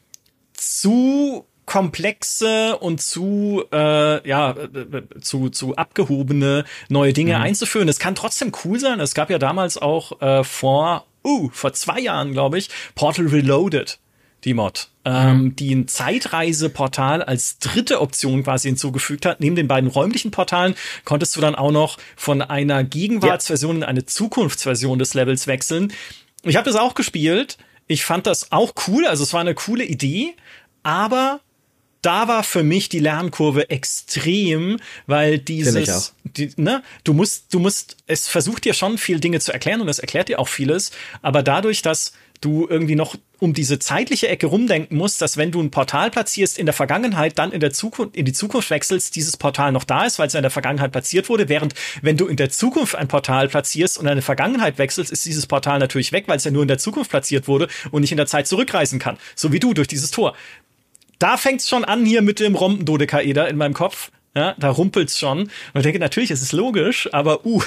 zu komplexe und zu äh, ja äh, zu zu abgehobene neue Dinge mhm. einzuführen. Es kann trotzdem cool sein. Es gab ja damals auch äh, vor uh vor zwei Jahren, glaube ich, Portal Reloaded, die Mod, mhm. ähm, die ein Zeitreiseportal als dritte Option quasi hinzugefügt hat. Neben den beiden räumlichen Portalen konntest du dann auch noch von einer Gegenwartsversion ja. in eine Zukunftsversion des Levels wechseln. Ich habe das auch gespielt. Ich fand das auch cool, also es war eine coole Idee, aber da war für mich die Lernkurve extrem, weil dieses, die, ne, du musst, du musst, es versucht dir schon viel Dinge zu erklären und es erklärt dir auch vieles, aber dadurch, dass du irgendwie noch um diese zeitliche Ecke rumdenken musst, dass wenn du ein Portal platzierst in der Vergangenheit, dann in der Zukunft, in die Zukunft wechselst, dieses Portal noch da ist, weil es in der Vergangenheit platziert wurde, während wenn du in der Zukunft ein Portal platzierst und in der Vergangenheit wechselst, ist dieses Portal natürlich weg, weil es ja nur in der Zukunft platziert wurde und nicht in der Zeit zurückreisen kann. So wie du durch dieses Tor. Da fängt's schon an hier mit dem Rhombendodekaeder in meinem Kopf. Ja, da rumpelt's schon. Und ich denke, natürlich, es ist logisch, aber uh,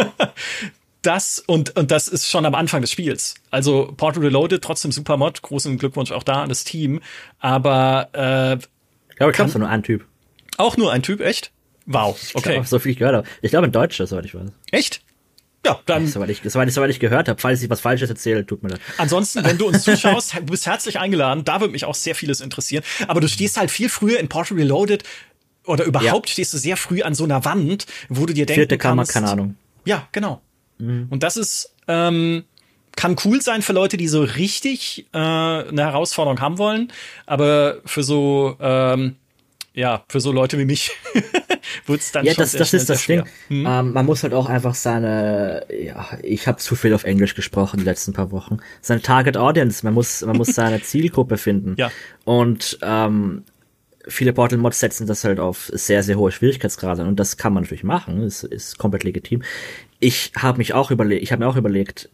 das und und das ist schon am Anfang des Spiels. Also Portal Reloaded, trotzdem super Mod, großen Glückwunsch auch da an das Team. Aber äh, ich glaube, ich habe nur einen Typ. Auch nur ein Typ, echt? Wow, okay. Ich glaube, so viel ich gehört habe. Ich glaube in Deutsch, soweit ich weiß. Echt? Ja, dann. Ja, soweit ich, soweit ich, soweit ich gehört habe. Falls ich was Falsches erzähle, tut mir leid. Ansonsten, wenn du uns zuschaust, du bist herzlich eingeladen. Da würde mich auch sehr vieles interessieren. Aber du stehst halt viel früher in Portal Reloaded oder überhaupt ja. stehst du sehr früh an so einer Wand, wo du dir denken Vierte Kammer, kannst. keine Ahnung. Ja, genau. Mhm. Und das ist, ähm, kann cool sein für Leute, die so richtig äh, eine Herausforderung haben wollen. Aber für so, ähm, ja, für so Leute wie mich wird's dann ja, schon das, sehr das schnell ist das sehr Ding. Hm? Ähm, man muss halt auch einfach seine, ja, ich habe zu viel auf Englisch gesprochen die letzten paar Wochen. Seine Target Audience, man muss, man muss seine Zielgruppe finden. Ja. Und ähm, viele Portal-Mods setzen das halt auf sehr, sehr hohe Schwierigkeitsgrade und das kann man natürlich machen, ist, ist komplett legitim. Ich habe mich auch überlegt, ich habe mir auch überlegt,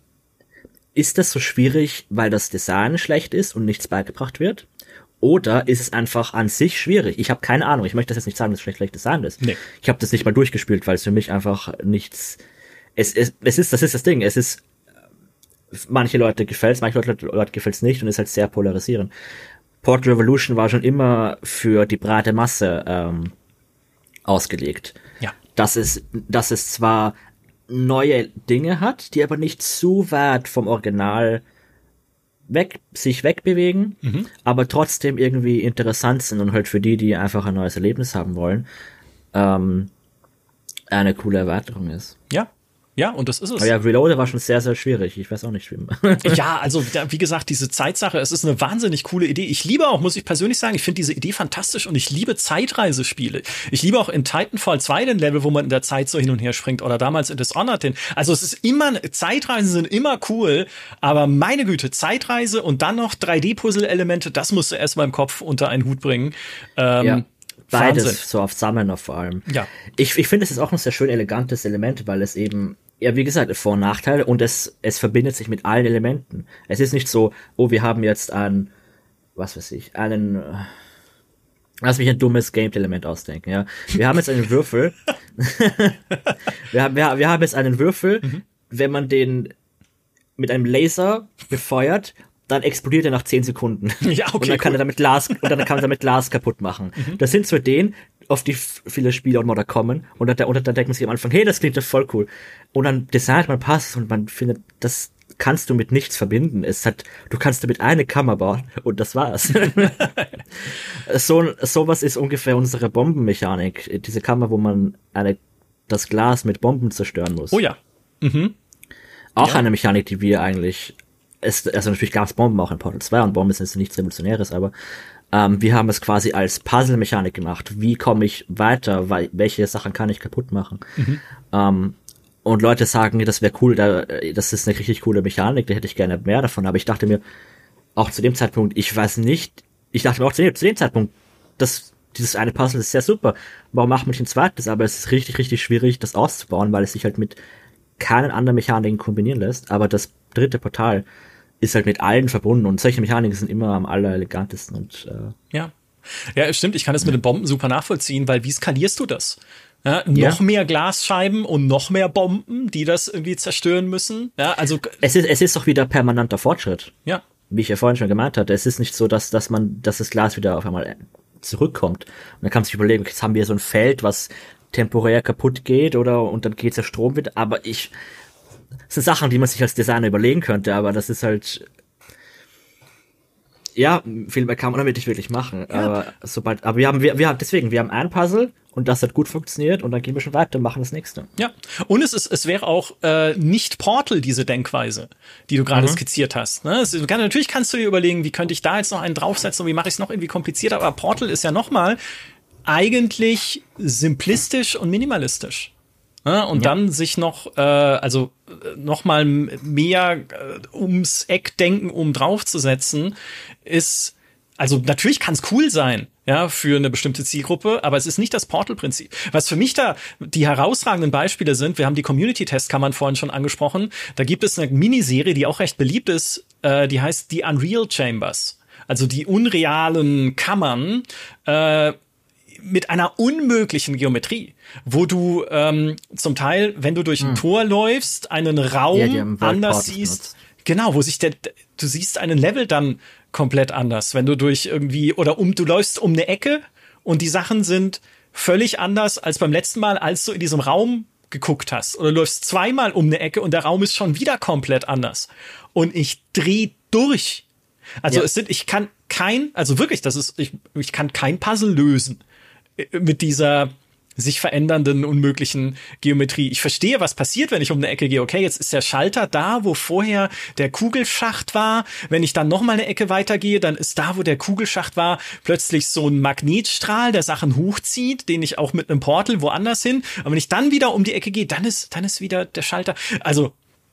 ist das so schwierig, weil das Design schlecht ist und nichts beigebracht wird? Oder ist es einfach an sich schwierig? Ich habe keine Ahnung. Ich möchte das jetzt nicht sagen, dass es schlecht, schlecht Design ist. Nee. Ich habe das nicht mal durchgespielt, weil es für mich einfach nichts. Es, es, es ist, das ist das Ding. Es ist, manche Leute gefällt's, manche Leute, Leute gefällt's nicht und ist halt sehr polarisierend. Portal Revolution war schon immer für die breite Masse ähm, ausgelegt. Ja. Dass es, dass es zwar neue Dinge hat, die aber nicht zu weit vom Original weg, sich wegbewegen, mhm. aber trotzdem irgendwie interessant sind und halt für die, die einfach ein neues Erlebnis haben wollen, ähm, eine coole Erweiterung ist. Ja. Ja, und das ist es. Aber ja, Reloaded war schon sehr, sehr schwierig. Ich weiß auch nicht, wie. Ja, also wie gesagt, diese Zeitsache, es ist eine wahnsinnig coole Idee. Ich liebe auch, muss ich persönlich sagen, ich finde diese Idee fantastisch und ich liebe Zeitreisespiele. Ich liebe auch in Titanfall zwei den Level, wo man in der Zeit so hin und her springt oder damals in Dishonored den. Also es ist immer, Zeitreisen sind immer cool, aber meine Güte, Zeitreise und dann noch drei D-Puzzle-Elemente, das musst du erst mal im Kopf unter einen Hut bringen. Ähm, ja. Beides, Wahnsinn. so auf Summoner vor allem. Ja. Ich, ich finde, es ist auch ein sehr schön elegantes Element, weil es eben, ja, wie gesagt, Vor- und Nachteile und es, es verbindet sich mit allen Elementen. Es ist nicht so, oh, wir haben jetzt einen, was weiß ich, einen, lass mich ein dummes Gameplay-Element ausdenken, ja. Wir haben jetzt einen Würfel, wir, haben, wir, wir haben jetzt einen Würfel, mhm. wenn man den mit einem Laser befeuert, dann explodiert er nach zehn Sekunden. Ja, okay, und dann kann cool. er damit Glas, und dann kann er damit Glas kaputt machen. Mhm. Das sind so Ideen, auf die viele Spieler und Modder kommen, und dann, und dann denkt man sich am Anfang, hey, das klingt ja voll cool. Und dann designt man passt und man findet, das kannst du mit nichts verbinden. Es hat, du kannst damit eine Kammer bauen und das war's. so, sowas ist ungefähr unsere Bombenmechanik. Diese Kammer, wo man eine, das Glas mit Bomben zerstören muss. Oh ja. Mhm. Auch ja. eine Mechanik, die wir eigentlich, es, also natürlich gab es Bomben auch in Portal zwei und Bomben sind nichts Revolutionäres, aber ähm, wir haben es quasi als Puzzle-Mechanik gemacht. Wie komme ich weiter? Weil, welche Sachen kann ich kaputt machen? Mhm. Ähm, und Leute sagen, das wäre cool, da, das ist eine richtig coole Mechanik, da hätte ich gerne mehr davon. Aber ich dachte mir, auch zu dem Zeitpunkt, ich weiß nicht, ich dachte mir auch zu dem, zu dem Zeitpunkt, das, dieses eine Puzzle ist sehr super. Warum macht man nicht ein zweites? Aber es ist richtig, richtig schwierig, das auszubauen, weil es sich halt mit keinen anderen Mechaniken kombinieren lässt. Aber das dritte Portal ist halt mit allen verbunden und solche Mechaniken sind immer am allerelegantesten und äh, ja. Ja, stimmt, ich kann das mit den Bomben super nachvollziehen, weil wie skalierst du das? Ja, Ja. noch mehr Glasscheiben und noch mehr Bomben, die das irgendwie zerstören müssen. Ja, also es ist, es ist doch wieder permanenter Fortschritt. ja, Wie ich ja vorhin schon gemeint hatte, es ist nicht so, dass, dass man, dass das Glas wieder auf einmal zurückkommt. Und dann kann man sich überlegen, jetzt haben wir so ein Feld, was temporär kaputt geht oder, und dann geht der Strom wieder, aber ich, das sind Sachen, die man sich als Designer überlegen könnte, aber das ist halt, ja, viel mehr kann man damit nicht wirklich machen. Ja. Aber sobald, aber wir haben, wir, wir haben, deswegen, wir haben ein Puzzle und das hat gut funktioniert und dann gehen wir schon weiter und machen das nächste. ja. Und es ist, es wäre auch äh, nicht Portal, diese Denkweise, die du gerade Mhm. skizziert hast. Ne? Es kann, natürlich kannst du dir überlegen, wie könnte ich da jetzt noch einen draufsetzen und wie mache ich es noch irgendwie komplizierter, aber Portal ist ja nochmal eigentlich simplistisch und minimalistisch. Ja, und Ja. dann sich noch, äh, also äh, noch mal mehr äh, ums Eck denken, um draufzusetzen, ist, also natürlich kann es cool sein, ja, für eine bestimmte Zielgruppe, aber es ist nicht das Portal-Prinzip. Was für mich da die herausragenden Beispiele sind, wir haben die Community-Testkammern vorhin schon angesprochen, da gibt es eine Miniserie, die auch recht beliebt ist, äh, die heißt The Unreal Chambers, also die unrealen Kammern, äh, mit einer unmöglichen Geometrie, wo du ähm, zum Teil, wenn du durch ein Tor läufst, einen Raum Ja, die haben World anders Portals siehst. benutzt. Genau, wo sich der, du siehst einen Level dann komplett anders, wenn du durch irgendwie, oder um, du läufst um eine Ecke und die Sachen sind völlig anders als beim letzten Mal, als du in diesem Raum geguckt hast. Oder du läufst zweimal um eine Ecke und der Raum ist schon wieder komplett anders. Und ich dreh durch. Also Ja. es sind, ich kann kein, also wirklich, das ist, ich, ich kann kein Puzzle lösen mit dieser sich verändernden, unmöglichen Geometrie. Ich verstehe, was passiert, wenn ich um eine Ecke gehe. Okay, jetzt ist der Schalter da, wo vorher der Kugelschacht war. Wenn ich dann noch mal eine Ecke weitergehe, dann ist da, wo der Kugelschacht war, plötzlich so ein Magnetstrahl, der Sachen hochzieht, den ich auch mit einem Portal woanders hin. Aber wenn ich dann wieder um die Ecke gehe, dann ist, dann ist wieder der Schalter. Also,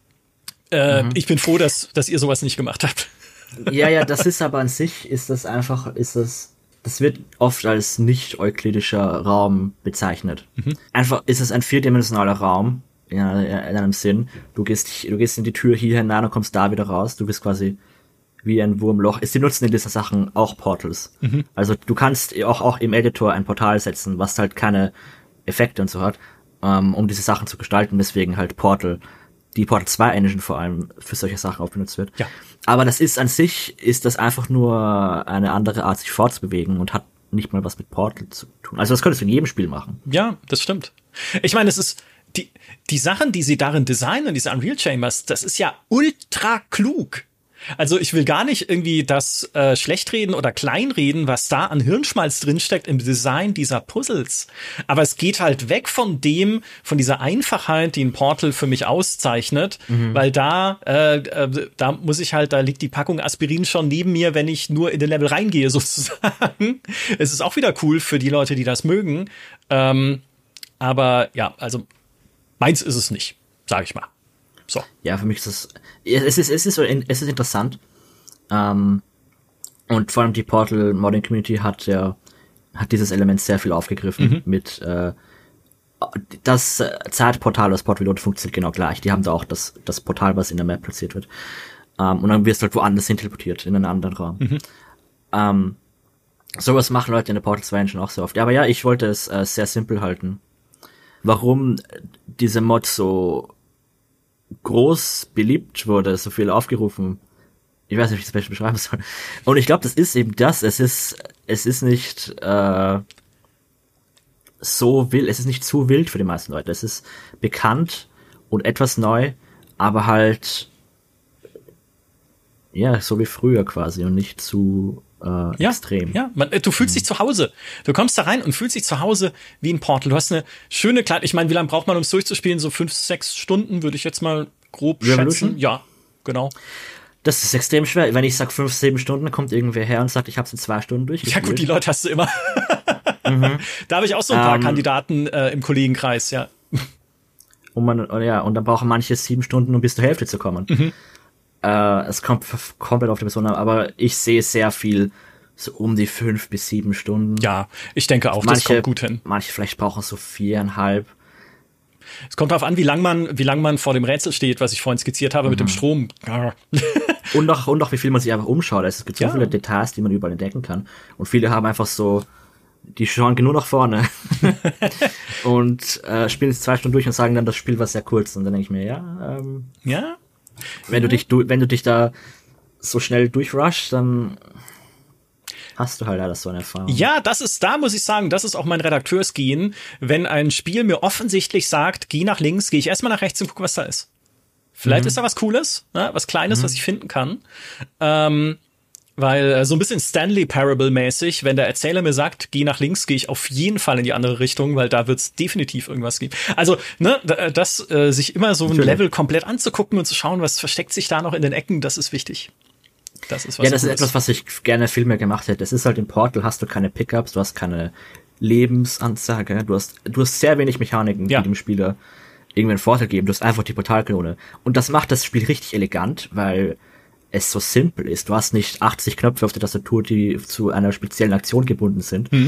äh, mhm. ich bin froh, dass, dass ihr sowas nicht gemacht habt. Ja, ja, das ist aber an sich, ist das einfach, ist das, das wird oft als nicht-euklidischer Raum bezeichnet. Mhm. Einfach ist es ein vierdimensionaler Raum, in, in einem Sinn. Du gehst, du gehst in die Tür hier hinein und kommst da wieder raus. Du bist quasi wie ein Wurmloch. Sie nutzen in dieser Sachen auch Portals. Mhm. Also du kannst auch, auch im Editor ein Portal setzen, was halt keine Effekte und so hat, um, um diese Sachen zu gestalten. Deswegen halt Portal. Die Portal zwei Engine vor allem für solche Sachen auch benutzt wird. Ja. Aber das ist an sich, ist das einfach nur eine andere Art, sich fortzubewegen und hat nicht mal was mit Portal zu tun. Also das könntest du in jedem Spiel machen. Ja, das stimmt. Ich meine, es ist, die, die Sachen, die sie darin designen, diese Unreal Chambers, das ist ja ultra klug. Also ich will gar nicht irgendwie das äh, schlechtreden oder kleinreden, was da an Hirnschmalz drinsteckt im Design dieser Puzzles. Aber es geht halt weg von dem, von dieser Einfachheit, die ein Portal für mich auszeichnet, mhm. weil da, äh, äh, da muss ich halt, da liegt die Packung Aspirin schon neben mir, wenn ich nur in den Level reingehe sozusagen. Es ist auch wieder cool für die Leute, die das mögen. Ähm, aber ja, also meins ist es nicht, sage ich mal. So. Ja, für mich ist es, es ist, es ist, es ist interessant. Ähm, und vor allem die Portal Modding Community hat ja, hat dieses Element sehr viel aufgegriffen mhm. mit, äh, das Zeitportal, das Portal funktioniert genau gleich. Die haben da auch das, das Portal, was in der Map platziert wird. Ähm, und dann wirst du halt woanders hin teleportiert, in einen anderen Raum. Mhm. Ähm, sowas machen Leute in der Portal zwei Engine auch sehr oft. Ja, aber ja, ich wollte es äh, sehr simpel halten. Warum diese Mod so groß beliebt wurde, so viel aufgerufen. Ich weiß nicht, wie ich das besser beschreiben soll. Und ich glaube, das ist eben das. Es ist, es ist nicht äh, so wild, es ist nicht zu wild für die meisten Leute. Es ist bekannt und etwas neu, aber halt ja, so wie früher quasi und nicht zu äh, ja, extrem. Ja, man, du fühlst mhm. dich zu Hause. Du kommst da rein und fühlst dich zu Hause wie ein Portal. Du hast eine schöne kleine, ich meine, wie lange braucht man, um es durchzuspielen? So fünf, sechs Stunden, würde ich jetzt mal grob Revolution? schätzen. Ja, genau. Das ist extrem schwer. Wenn ich sag fünf, sieben Stunden, kommt irgendwer her und sagt, ich habe es in zwei Stunden durchgespielt. Ja gut, die Leute hast du immer. mhm. Da habe ich auch so ein paar um, Kandidaten äh, im Kollegenkreis, ja. Und man, ja, und dann brauchen manche sieben Stunden, um bis zur Hälfte zu kommen. Mhm. Äh, es kommt f- komplett auf die Person an, aber ich sehe sehr viel so um die fünf bis sieben Stunden. Ja, ich denke auch, manche, das kommt gut hin. Manche vielleicht brauchen so viereinhalb. Es kommt darauf an, wie lang man, wie lang man vor dem Rätsel steht, was ich vorhin skizziert habe, mhm. mit dem Strom. und auch, und auch wie viel man sich einfach umschaut. Es gibt so ja. viele Details, die man überall entdecken kann. Und viele haben einfach so, die schauen nur nach vorne und äh, spielen jetzt zwei Stunden durch und sagen dann, das Spiel war sehr kurz. Und dann denke ich mir, ja, ähm, ja. Wenn du dich, du, wenn du dich da so schnell durchrushst, dann hast du halt leider so eine Erfahrung. Ja, das ist, da muss ich sagen, das ist auch mein Redakteursgehen. Wenn ein Spiel mir offensichtlich sagt, geh nach links, gehe ich erstmal nach rechts und gucke, was da ist. Vielleicht mhm. ist da was Cooles, ne? Was Kleines, mhm. was ich finden kann. Ähm, weil äh, so ein bisschen Stanley Parable-mäßig, wenn der Erzähler mir sagt, geh nach links, gehe ich auf jeden Fall in die andere Richtung, weil da wird's definitiv irgendwas geben. Also, ne, das, äh, sich immer so ein Natürlich. Level komplett anzugucken und zu schauen, was versteckt sich da noch in den Ecken, das ist wichtig. Das ist was ja, das Cooles. Ist etwas, was ich gerne viel mehr gemacht hätte. Es ist halt im Portal, hast du keine Pickups, du hast keine Lebensansage, du hast, du hast sehr wenig Mechaniken, ja. die dem Spieler irgendwie einen Vorteil geben. Du hast einfach die Portalkanone. Und das macht das Spiel richtig elegant, weil es so simpel ist. Du hast nicht achtzig Knöpfe auf der Tastatur, die zu einer speziellen Aktion gebunden sind. Mhm.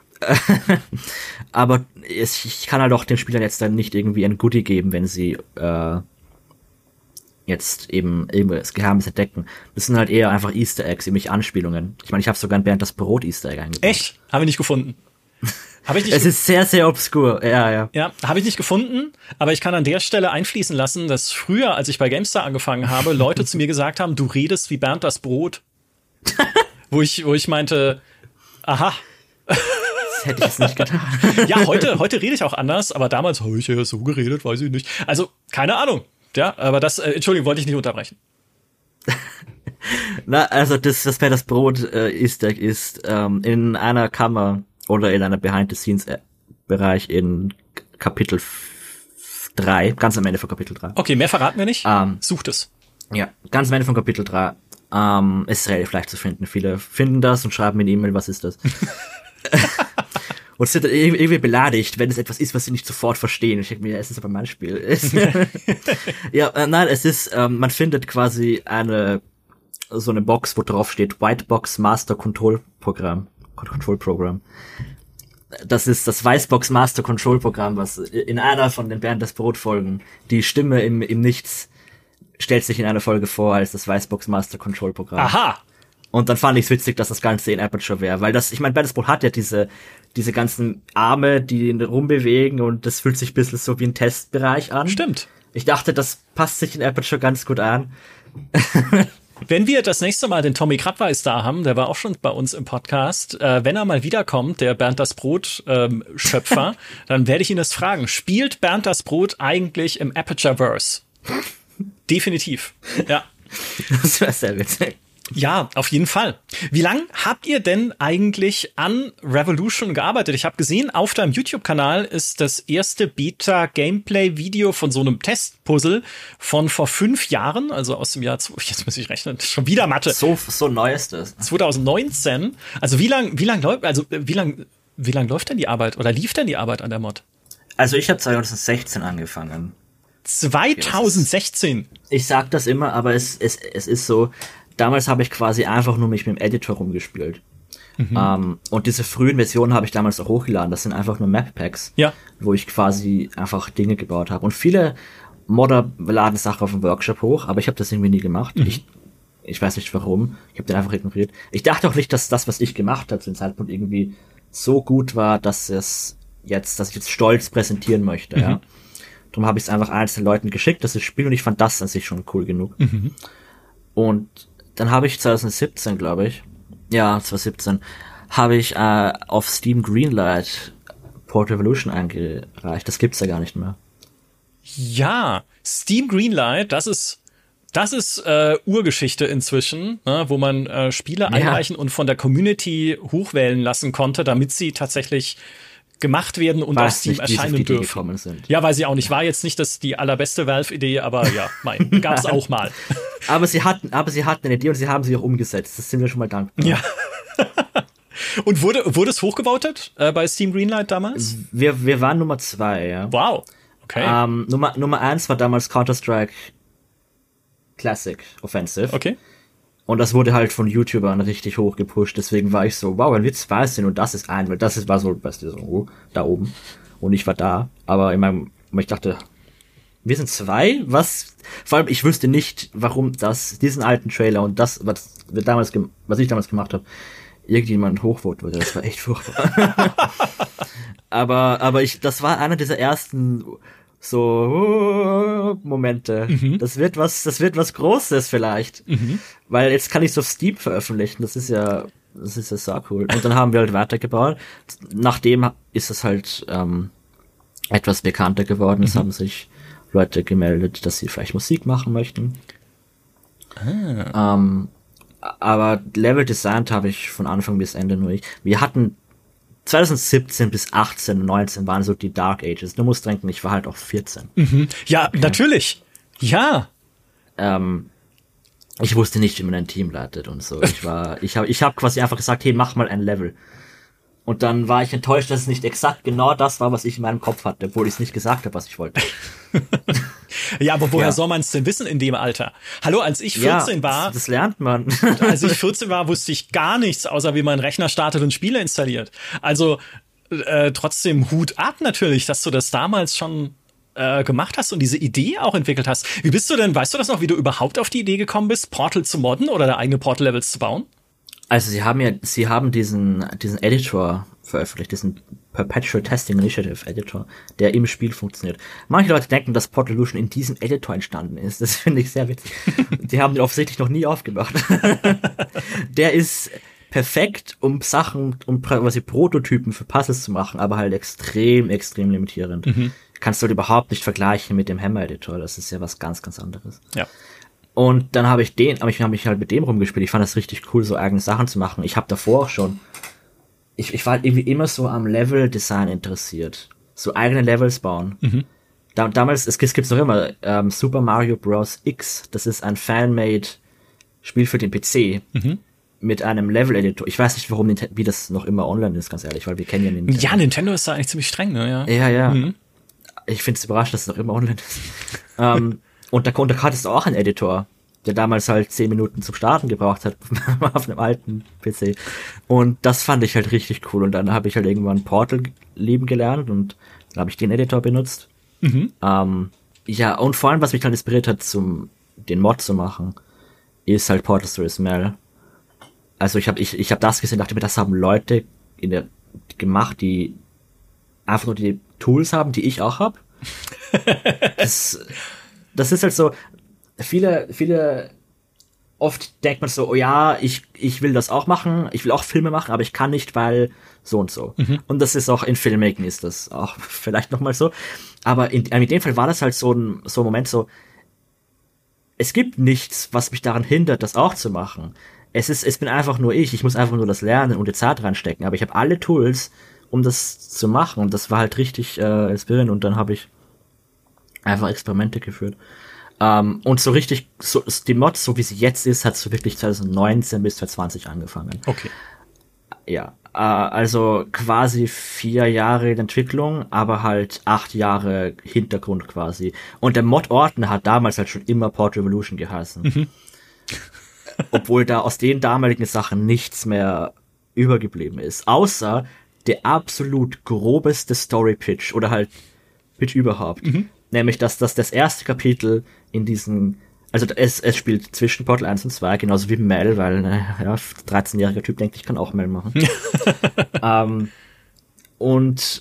Aber es, ich kann halt auch den Spielern jetzt dann nicht irgendwie ein Goodie geben, wenn sie äh, jetzt eben irgendwas Geheimnis entdecken. Das sind halt eher einfach Easter Eggs, irgendwelche Anspielungen. Ich meine, ich habe sogar ein Bernd das Brot Easter Egg eingebaut. Echt? Haben wir nicht gefunden. Hab ich nicht es ist sehr, sehr obskur. Ja, ja. Ja, habe ich nicht gefunden, aber ich kann an der Stelle einfließen lassen, dass früher, als ich bei GameStar angefangen habe, Leute zu mir gesagt haben, du redest wie Bernd das Brot. wo ich, wo ich meinte, aha. Das hätte ich jetzt nicht getan. Ja, heute, heute rede ich auch anders, aber damals habe ich ja so geredet, weiß ich nicht. Also, keine Ahnung. Ja, aber das, äh, Entschuldigung, wollte ich nicht unterbrechen. Na, also das, das Bernd das Brot äh, Easter Egg ist ähm, in einer Kammer oder in einer Behind-the-Scenes-Bereich in Kapitel drei, ganz am Ende von Kapitel drei. Okay, mehr verraten wir nicht. Ähm, Sucht es. Ja, ganz am Ende von Kapitel drei. Ähm, ist relativ leicht zu finden. Viele finden das und schreiben mir eine E-Mail, was ist das? Und sind dann irgendwie beleidigt, wenn es etwas ist, was sie nicht sofort verstehen. Ich denke mir, es ist aber mein Spiel. ja, äh, nein, es ist, ähm, man findet quasi eine, so eine Box, wo drauf steht Whitebox Master Control Programm. Control Program. Das ist das Weißbox Master Control Programm, was in einer von den Bernd das Brot Folgen, die Stimme im, im Nichts stellt sich in einer Folge vor als das Weißbox Master Control Programm. Aha! Und dann fand ich es witzig, dass das Ganze in Aperture wäre, weil das, ich meine, Bernd das Brot hat ja diese, diese ganzen Arme, die ihn rumbewegen und das fühlt sich ein bisschen so wie ein Testbereich an. Stimmt. Ich dachte, das passt sich in Aperture ganz gut an. Wenn wir das nächste Mal den Tommy Krabweis da haben, der war auch schon bei uns im Podcast, äh, wenn er mal wiederkommt, der Bernd das Brot ähm, Schöpfer, dann werde ich ihn das fragen. Spielt Bernd das Brot eigentlich im Aperture-Verse? Definitiv, ja. Das wäre sehr witzig. Ja, auf jeden Fall. Wie lang habt ihr denn eigentlich an Revolution gearbeitet? Ich habe gesehen, auf deinem YouTube-Kanal ist das erste Beta-Gameplay-Video von so einem Testpuzzle von vor fünf Jahren, also aus dem Jahr, jetzt muss ich rechnen, schon wieder Mathe. So, so neu ist das. zwanzig neunzehn. Also wie lang, wie lang läuft, also wie lang, wie lang läuft denn die Arbeit oder lief denn die Arbeit an der Mod? Also ich habe zwanzig sechzehn angefangen. zwanzig sechzehn? Ich sag das immer, aber es, es, es ist so, damals habe ich quasi einfach nur mich mit dem Editor rumgespielt. Mhm. Um, und diese frühen Versionen habe ich damals auch hochgeladen. Das sind einfach nur Map-Packs, ja. wo ich quasi einfach Dinge gebaut habe. Und viele Modder laden Sachen auf dem Workshop hoch, aber ich habe das irgendwie nie gemacht. Mhm. Ich, ich weiß nicht warum. Ich habe den einfach ignoriert. Ich dachte auch nicht, dass das, was ich gemacht habe, zu dem Zeitpunkt irgendwie so gut war, dass es jetzt, dass ich jetzt stolz präsentieren möchte. Mhm. Ja. Darum habe ich es einfach einzelnen Leuten geschickt, dass sie spielen, und ich fand das an sich schon cool genug. Mhm. Und dann habe ich zwanzig siebzehn, glaube ich, ja, zwanzig siebzehn, habe ich äh, auf Steam Greenlight Port Revolution eingereicht. Das gibt's ja gar nicht mehr. Ja, Steam Greenlight, das ist das ist äh, Urgeschichte inzwischen, ne, wo man äh, Spiele ja. einreichen und von der Community hochwählen lassen konnte, damit sie tatsächlich gemacht werden und auf Steam erscheinen dürfen. Sind. Ja, weiß ich auch nicht. War jetzt nicht das die allerbeste Valve-Idee, aber ja, mein, gab's auch mal. Aber sie hatten, aber sie hatten eine Idee und sie haben sie auch umgesetzt. Das sind wir schon mal dankbar. Ja. Und wurde, wurde es hochgevotet äh, bei Steam Greenlight damals? Wir, wir waren Nummer zwei, ja. Wow. Okay. Ähm, Nummer, Nummer eins war damals Counter-Strike Classic Offensive. Okay. Und das wurde halt von YouTubern richtig hoch gepusht, deswegen war ich so, wow, wenn wir zwei sind und das ist ein, weil das ist, war so, weißt du, so, oh, da oben. Und ich war da, aber in meinem, ich dachte, wir sind zwei? Was? Vor allem, ich wüsste nicht, warum das, diesen alten Trailer und das, was wir damals, was ich damals gemacht habe, irgendjemand hochvoten würde. Das war echt furchtbar. aber, aber ich, das war einer dieser ersten so uh, Momente. Mhm. Das wird was, das wird was Großes vielleicht. Mhm. Weil jetzt kann ich es auf Steam veröffentlichen. Das ist ja, das ist ja so cool. Und dann haben wir halt weitergebaut. Nachdem ist es halt ähm, etwas bekannter geworden. Mhm. Es haben sich Leute gemeldet, dass sie vielleicht Musik machen möchten. Ah. Ähm, aber Level designt habe ich von Anfang bis Ende nur ich. Wir hatten zwanzig siebzehn bis achtzehn, neunzehn waren so die Dark Ages. Du musst denken, ich war halt auch vierzehn. Mhm. Ja, okay. Natürlich. Ja. Ähm, ich wusste nicht, wie man ein Team leitet und so. Ich war, ich habe, ich habe quasi einfach gesagt, hey, mach mal ein Level. Und dann war ich enttäuscht, dass es nicht exakt genau das war, was ich in meinem Kopf hatte, obwohl ich es nicht gesagt habe, was ich wollte. Ja, aber woher ja. soll man es denn wissen in dem Alter? Hallo, als ich vierzehn ja, war... Das, das lernt man. Als ich vierzehn war, wusste ich gar nichts, außer wie man einen Rechner startet und Spiele installiert. Also äh, trotzdem Hut ab natürlich, dass du das damals schon äh, gemacht hast und diese Idee auch entwickelt hast. Wie bist du denn, weißt du das noch, wie du überhaupt auf die Idee gekommen bist, Portal zu modden oder da eigene Portal-Levels zu bauen? Also sie haben ja, sie haben diesen, diesen Editor veröffentlicht, diesen Perpetual Testing Initiative Editor, der im Spiel funktioniert. Manche Leute denken, dass Portalution in diesem Editor entstanden ist. Das finde ich sehr witzig. Die haben den offensichtlich noch nie aufgemacht. Der ist perfekt, um Sachen, um quasi Prototypen für Puzzles zu machen, aber halt extrem, extrem limitierend. Mhm. Kannst du halt überhaupt nicht vergleichen mit dem Hammer Editor. Das ist ja was ganz, ganz anderes. Ja. Und dann habe ich den, aber ich habe mich halt mit dem rumgespielt. Ich fand das richtig cool, so eigene Sachen zu machen. Ich habe davor auch schon, ich, ich war halt irgendwie immer so am Level-Design interessiert. So eigene Levels bauen. Mhm. Da, damals, es, es gibt's noch immer, ähm, Super Mario Bros. X. Das ist ein Fan-made Spiel für den P C. Mhm. Mit einem Level-Editor. Ich weiß nicht, warum, wie das noch immer online ist, ganz ehrlich, weil wir kennen ja Nintendo. Ja, Nintendo ist da eigentlich ziemlich streng, ne? Ja, ja. ja. Mhm. Ich finde es überraschend, dass es noch immer online ist. ähm, Und da, und da hattest du auch einen Editor, der damals halt zehn Minuten zum Starten gebraucht hat, auf einem alten P C. Und das fand ich halt richtig cool. Und dann habe ich halt irgendwann Portal lieben gelernt und dann habe ich den Editor benutzt. Mhm. Ähm, ja, und vor allem, was mich dann inspiriert hat, zum den Mod zu machen, ist halt Portal Stories Mel. Also ich habe ich, ich hab das gesehen, dachte mir, das haben Leute in der gemacht, die einfach nur die Tools haben, die ich auch habe. Das... Das ist halt so, viele, viele, oft denkt man so, oh ja, ich, ich will das auch machen, ich will auch Filme machen, aber ich kann nicht, weil so und so. Mhm. Und das ist auch in Filmmaking ist das auch vielleicht nochmal so. Aber in, in dem Fall war das halt so ein, so ein Moment so, es gibt nichts, was mich daran hindert, das auch zu machen. Es ist, es bin einfach nur ich, ich muss einfach nur das lernen und die Zeit reinstecken, aber ich habe alle Tools, um das zu machen und das war halt richtig äh, inspirierend und dann habe ich einfach Experimente geführt. Um, und so richtig, so, die Mod, so wie sie jetzt ist, hat so wirklich zwanzig neunzehn bis zwanzig zwanzig angefangen. Okay. Ja, uh, also quasi vier Jahre in Entwicklung, aber halt acht Jahre Hintergrund quasi. Und der Mod-Ordner hat damals halt schon immer Port Revolution geheißen. Mhm. Obwohl da aus den damaligen Sachen nichts mehr übergeblieben ist. Außer der absolut grobeste Story-Pitch oder halt Pitch überhaupt. Mhm. Nämlich, dass das das erste Kapitel in diesen, also es, es spielt zwischen Portal eins und zwei, genauso wie Mel, weil, ja, dreizehnjähriger Typ denkt, ich kann auch Mel machen. ähm, und,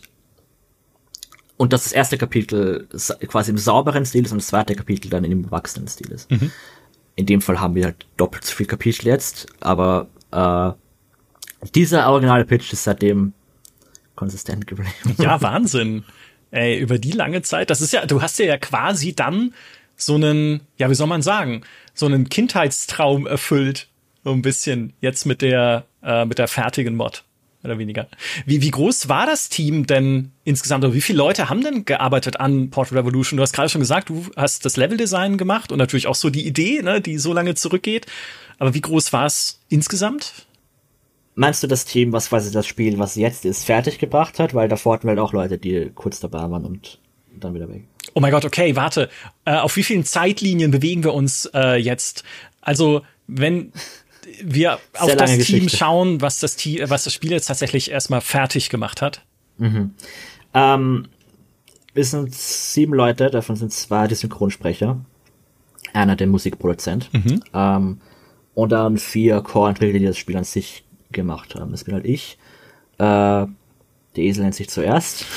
und dass das erste Kapitel quasi im sauberen Stil ist und das zweite Kapitel dann in dem erwachsenen Stil ist. Mhm. In dem Fall haben wir halt doppelt so viel Kapitel jetzt, aber äh, dieser originale Pitch ist seitdem konsistent geblieben. Ja, Wahnsinn. Ey, über die lange Zeit, das ist ja, du hast ja quasi dann so einen, ja, wie soll man sagen, so einen Kindheitstraum erfüllt, so ein bisschen jetzt mit der, äh, mit der fertigen Mod, oder weniger. Wie, wie groß war das Team denn insgesamt, oder wie viele Leute haben denn gearbeitet an Portal Revolution? Du hast gerade schon gesagt, du hast das Leveldesign gemacht und natürlich auch so die Idee, ne, die so lange zurückgeht. Aber wie groß war es insgesamt? Meinst du das Team, was quasi das Spiel, was jetzt ist, fertig gebracht hat? Weil davor hatten wir halt auch Leute, die kurz dabei waren und dann wieder weg. Oh mein Gott, okay, warte. Äh, auf wie vielen Zeitlinien bewegen wir uns äh, jetzt? Also, wenn wir Sehr auf das lange Team Geschichte. schauen, was das Team, was das Spiel jetzt tatsächlich erstmal fertig gemacht hat. Mhm. Ähm, wir sind sieben Leute, davon sind zwei die Synchronsprecher, einer der Musikproduzent, Mhm. ähm, und dann vier Core-Entwickler, die das Spiel an sich gemacht haben. Das bin halt ich. Äh, der Esel nennt sich zuerst.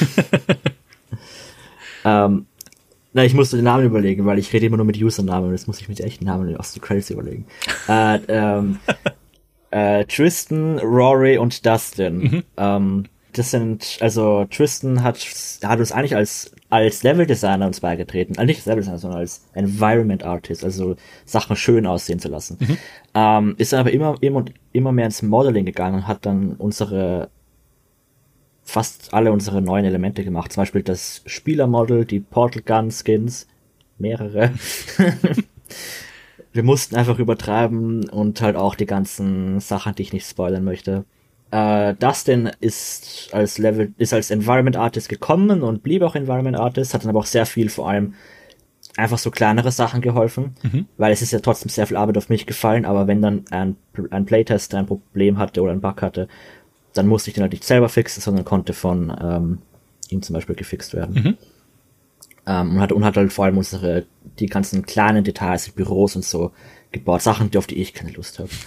ähm, na, ich musste den Namen überlegen, weil ich rede immer nur mit Usernamen und jetzt muss ich mit echten Namen aus den Credits überlegen. äh, ähm, äh, Tristan, Rory und Dustin. Mhm. Ähm, das sind, also Tristan hat, hat uns eigentlich als als Level-Designer uns beigetreten, also nicht als Level-Designer, sondern als Environment Artist, also Sachen schön aussehen zu lassen. Mhm. Ähm, ist dann aber immer, immer und immer mehr ins Modeling gegangen und hat dann unsere fast alle unsere neuen Elemente gemacht. Zum Beispiel das Spielermodel, die Portal Gun Skins, mehrere. Wir mussten einfach übertreiben und halt auch die ganzen Sachen, die ich nicht spoilern möchte. Äh, Dustin ist als Level, ist als Environment Artist gekommen und blieb auch Environment Artist, hat dann aber auch sehr viel, vor allem einfach so kleinere Sachen geholfen, mhm. weil es ist ja trotzdem sehr viel Arbeit auf mich gefallen, aber wenn dann ein, ein Playtester ein Problem hatte oder einen Bug hatte, dann musste ich den halt nicht selber fixen, sondern konnte von ähm, ihm zum Beispiel gefixt werden. Mhm. Ähm, und, hat, und hat halt vor allem unsere, die ganzen kleinen Details, die Büros und so gebaut, Sachen, auf die ich keine Lust habe.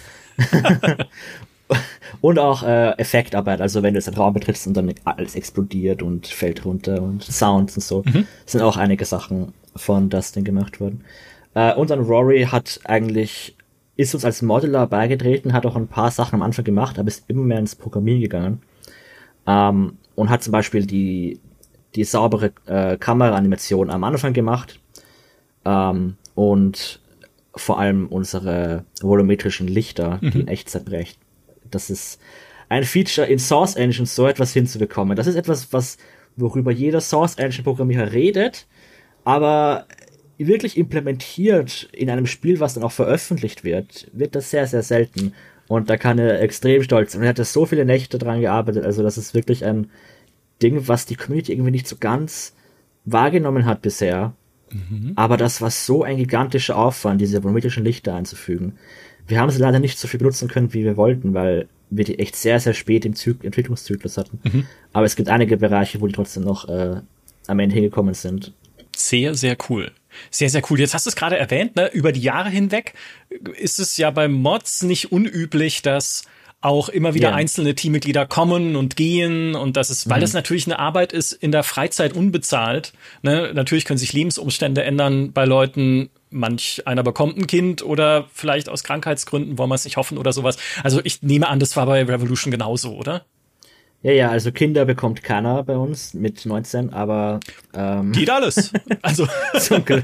Und auch äh, Effektarbeit, also wenn du jetzt einen Raum betrittst und dann alles explodiert und fällt runter und Sounds und so, mhm. sind auch einige Sachen von Dustin gemacht worden. Äh, und dann Rory hat eigentlich, ist uns als Modeler beigetreten, hat auch ein paar Sachen am Anfang gemacht, aber ist immer mehr ins Programmieren gegangen. Ähm, und hat zum Beispiel die, die saubere äh, Kameraanimation am Anfang gemacht. Ähm, und vor allem unsere volumetrischen Lichter, mhm. die in Echtzeit berechnen. Das ist ein Feature in Source Engine, so etwas hinzubekommen. Das ist etwas, was, worüber jeder Source Engine Programmierer redet, aber wirklich implementiert in einem Spiel, was dann auch veröffentlicht wird, wird das sehr, sehr selten. Und da kann er extrem stolz sein. Und er hat da so viele Nächte dran gearbeitet, also das ist wirklich ein Ding, was die Community irgendwie nicht so ganz wahrgenommen hat bisher. Mhm. Aber das war so ein gigantischer Aufwand, diese volumetrischen Lichter einzufügen. Wir haben sie leider nicht so viel benutzen können, wie wir wollten, weil wir die echt sehr, sehr spät im Zyk- Entwicklungszyklus hatten. Mhm. Aber es gibt einige Bereiche, wo die trotzdem noch äh, am Ende hingekommen sind. Sehr, sehr cool. Sehr, sehr cool. Jetzt hast du es gerade erwähnt, ne? Über die Jahre hinweg ist es ja bei Mods nicht unüblich, dass auch immer wieder ja. einzelne Teammitglieder kommen und gehen und das ist, weil mhm. das natürlich eine Arbeit ist, in der Freizeit unbezahlt. Ne? Natürlich können sich Lebensumstände ändern bei Leuten. Manch einer bekommt ein Kind oder vielleicht aus Krankheitsgründen wollen wir es nicht hoffen oder sowas. Also ich nehme an, das war bei Revolution genauso, oder? Ja, ja, also Kinder bekommt keiner bei uns mit neunzehn, aber ähm, geht alles. Also zum Glück.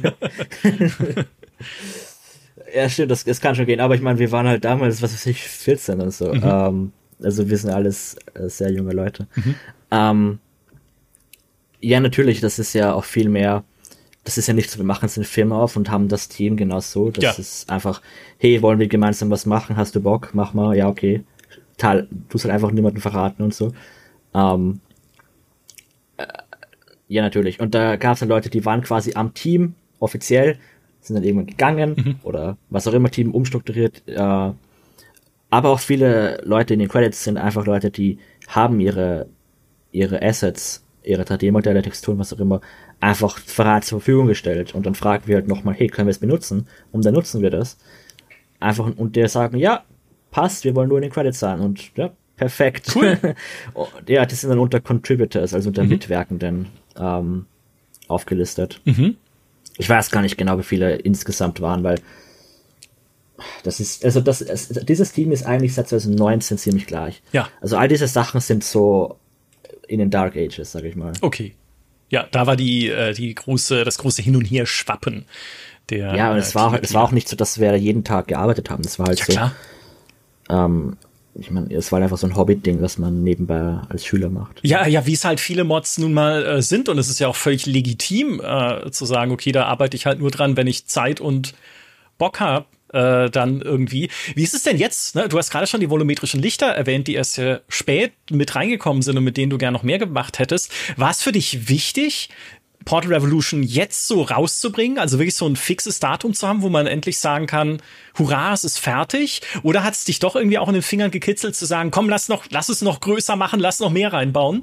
Ja, stimmt, das, das kann schon gehen, aber ich meine, wir waren halt damals, was weiß ich, vierzehn und so. Mhm. Ähm, also wir sind alles äh, sehr junge Leute. Mhm. Ähm, ja, natürlich, das ist ja auch viel mehr, das ist ja nicht so, wir machen jetzt eine Firma auf und haben das Team genau so. Das ja. ist einfach, hey, wollen wir gemeinsam was machen? Hast du Bock? Mach mal, ja, okay. Tal, du sollst einfach niemanden verraten und so. Ähm, äh, ja, natürlich. Und da gab es dann Leute, die waren quasi am Team, offiziell, sind dann irgendwann gegangen mhm. oder was auch immer, Team umstrukturiert. Äh, aber auch viele Leute in den Credits sind einfach Leute, die haben ihre ihre Assets, ihre drei D-Modelle, Texturen, was auch immer, einfach frei zur Verfügung gestellt. Und dann fragen wir halt nochmal, hey, können wir es benutzen? Und dann nutzen wir das. Einfach, und der sagen, ja, passt, wir wollen nur in den Credits sein. Und ja, perfekt. Cool. Ja, das sind dann unter Contributors, also unter mhm. Mitwirkenden ähm, aufgelistet. Mhm. Ich weiß gar nicht genau, wie viele insgesamt waren, weil das ist, also das, es, dieses Team ist eigentlich seit zwanzig neunzehn ziemlich gleich. Ja. Also all diese Sachen sind so in den Dark Ages, sag ich mal. Okay. Ja, da war die, äh, die große, das große Hin und Her schwappen. Der, ja, und es war, äh, es war auch nicht so, dass wir jeden Tag gearbeitet haben. Das war halt ja, so. Klar. Ähm, ich meine, es war einfach so ein Hobby-Ding, was man nebenbei als Schüler macht. Ja, ja, wie es halt viele Mods nun mal äh, sind. Und es ist ja auch völlig legitim, äh, zu sagen, okay, da arbeite ich halt nur dran, wenn ich Zeit und Bock habe. Äh, dann irgendwie. Wie ist es denn jetzt? Ne? Du hast gerade schon die volumetrischen Lichter erwähnt, die erst sehr spät mit reingekommen sind und mit denen du gern noch mehr gemacht hättest. War es für dich wichtig, Portal Revolution jetzt so rauszubringen? Also wirklich so ein fixes Datum zu haben, wo man endlich sagen kann, hurra, es ist fertig? Oder hat es dich doch irgendwie auch in den Fingern gekitzelt zu sagen, komm, lass noch, lass es noch größer machen, lass noch mehr reinbauen?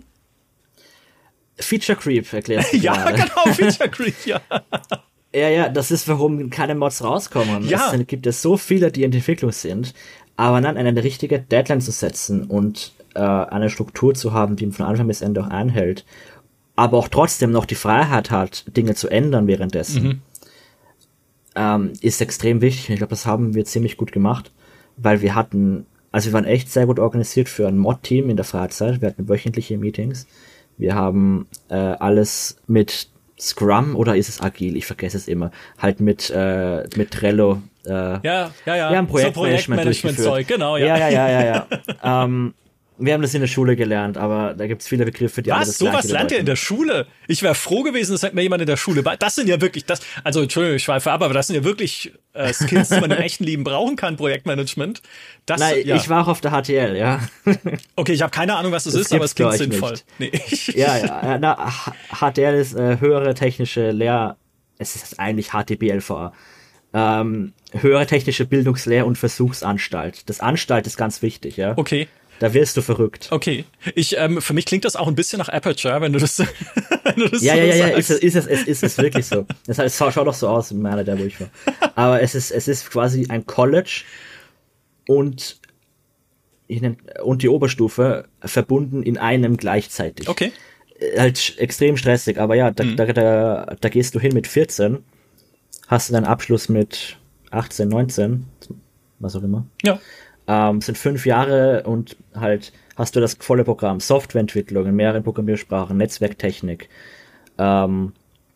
Feature Creep erklärst du Ja, gerade. genau, Feature Creep, ja. Ja, ja, das ist, warum keine Mods rauskommen. Ja. Es gibt es so viele, die in der Entwicklung sind, aber dann eine richtige Deadline zu setzen und äh, eine Struktur zu haben, die von Anfang bis Ende auch einhält, aber auch trotzdem noch die Freiheit hat, Dinge zu ändern währenddessen, mhm. ähm, ist extrem wichtig. Ich glaube, das haben wir ziemlich gut gemacht, weil wir hatten, also wir waren echt sehr gut organisiert für ein Mod-Team in der Freizeit. Wir hatten wöchentliche Meetings. Wir haben äh, alles mit Scrum oder ist es agil? Ich vergesse es immer. Halt mit äh, mit Trello. Äh, ja, ja, ja. Wir haben Projektmanagement, so Projektmanagement-Zeug, genau, ja. Ja, ja, ja, ja, ja. ähm, wir haben das in der Schule gelernt, aber da gibt's viele Begriffe, die Was? Sowas lernt ihr in der Schule? Ich wäre froh gewesen, das hätte mir jemand in der Schule bei. Das sind ja wirklich, das, also Entschuldigung, ich schweife ab, aber das sind ja wirklich äh, Skills, die man im echten Leben brauchen kann, Projektmanagement. Das, Nein, ja. ich war auch auf der H T L, ja. Okay, ich habe keine Ahnung, was das, das ist, aber es klingt sinnvoll. Nee. Ja, ja, na, H T L ist äh, höhere technische Lehr... Es ist eigentlich H T B L V A. Ähm, höhere technische Bildungslehr- und Versuchsanstalt. Das Anstalt ist ganz wichtig, ja. Okay. Da wirst du verrückt. Okay. Ich, ähm, für mich klingt das auch ein bisschen nach Aperture, wenn du das, wenn du das ja, so ja, ja, ja, sagst. ist es, ist es, ist es wirklich so. Das heißt, es schaut doch so aus, in meiner, der wo ich war. Aber es ist, es ist quasi ein College und, ich nenn, und die Oberstufe verbunden in einem gleichzeitig. Okay. Halt extrem stressig, aber ja, da, mhm. da, da, da gehst du hin mit vierzehn, hast du deinen Abschluss mit achtzehn, neunzehn, was auch immer. Ja. Ähm, sind fünf Jahre und halt hast du das volle Programm. Softwareentwicklung in mehreren Programmiersprachen, Netzwerktechnik, ähm,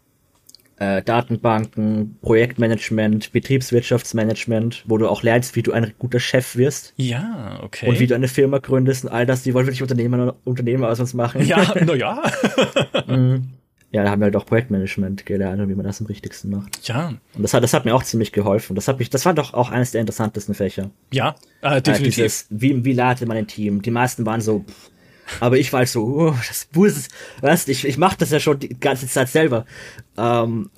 äh, Datenbanken, Projektmanagement, Betriebswirtschaftsmanagement, wo du auch lernst, wie du ein guter Chef wirst. Ja, okay. Und wie du eine Firma gründest und all das. Die wollen wirklich Unternehmer, Unternehmer aus uns machen. Ja, na ja. mhm. Ja, da haben wir halt auch Projektmanagement gelernt und wie man das am richtigsten macht. Ja. Und das hat, das hat mir auch ziemlich geholfen. Das hat mich, das war doch auch eines der interessantesten Fächer. Ja, äh, definitiv. Äh, dieses, wie, wie leitet man ein Team? Die meisten waren so, pff, aber ich war halt so, oh, das muss, weißt, ich, ich mach das ja schon die ganze Zeit selber. Ähm,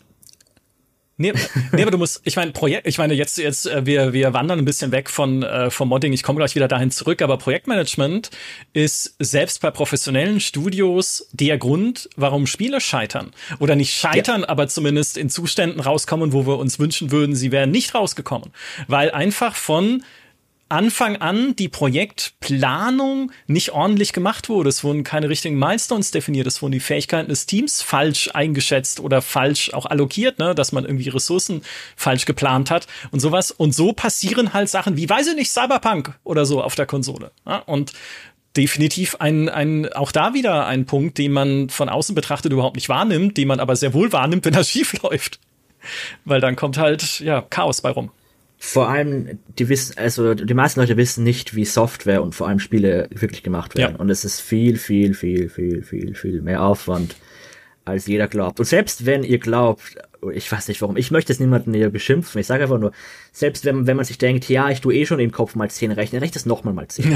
Nee, nee, aber du musst, ich meine, Projekt, ich meine, jetzt, jetzt, wir, wir wandern ein bisschen weg von, äh, vom Modding, ich komme gleich wieder dahin zurück, aber Projektmanagement ist selbst bei professionellen Studios der Grund, warum Spiele scheitern. Oder nicht scheitern, ja. aber zumindest in Zuständen rauskommen, wo wir uns wünschen würden, sie wären nicht rausgekommen. Weil einfach von Anfang an die Projektplanung nicht ordentlich gemacht wurde. Es wurden keine richtigen Milestones definiert. Es wurden die Fähigkeiten des Teams falsch eingeschätzt oder falsch auch allokiert, ne, dass man irgendwie Ressourcen falsch geplant hat und sowas. Und so passieren halt Sachen wie, weiß ich nicht, Cyberpunk oder so auf der Konsole. Ja, und definitiv ein, ein, auch da wieder ein Punkt, den man von außen betrachtet überhaupt nicht wahrnimmt, den man aber sehr wohl wahrnimmt, wenn das schief läuft. Weil dann kommt halt, ja, Chaos bei rum. Vor allem, die wissen, also die meisten Leute wissen nicht, wie Software und vor allem Spiele wirklich gemacht werden. Ja. Und es ist viel, viel, viel, viel, viel, viel mehr Aufwand, als jeder glaubt. Und selbst wenn ihr glaubt, ich weiß nicht warum, ich möchte jetzt niemanden hier beschimpfen, ich sage einfach nur, selbst wenn, wenn man sich denkt, ja, ich tue eh schon im Kopf mal zehn rechnen, rechne das nochmal mal zehn.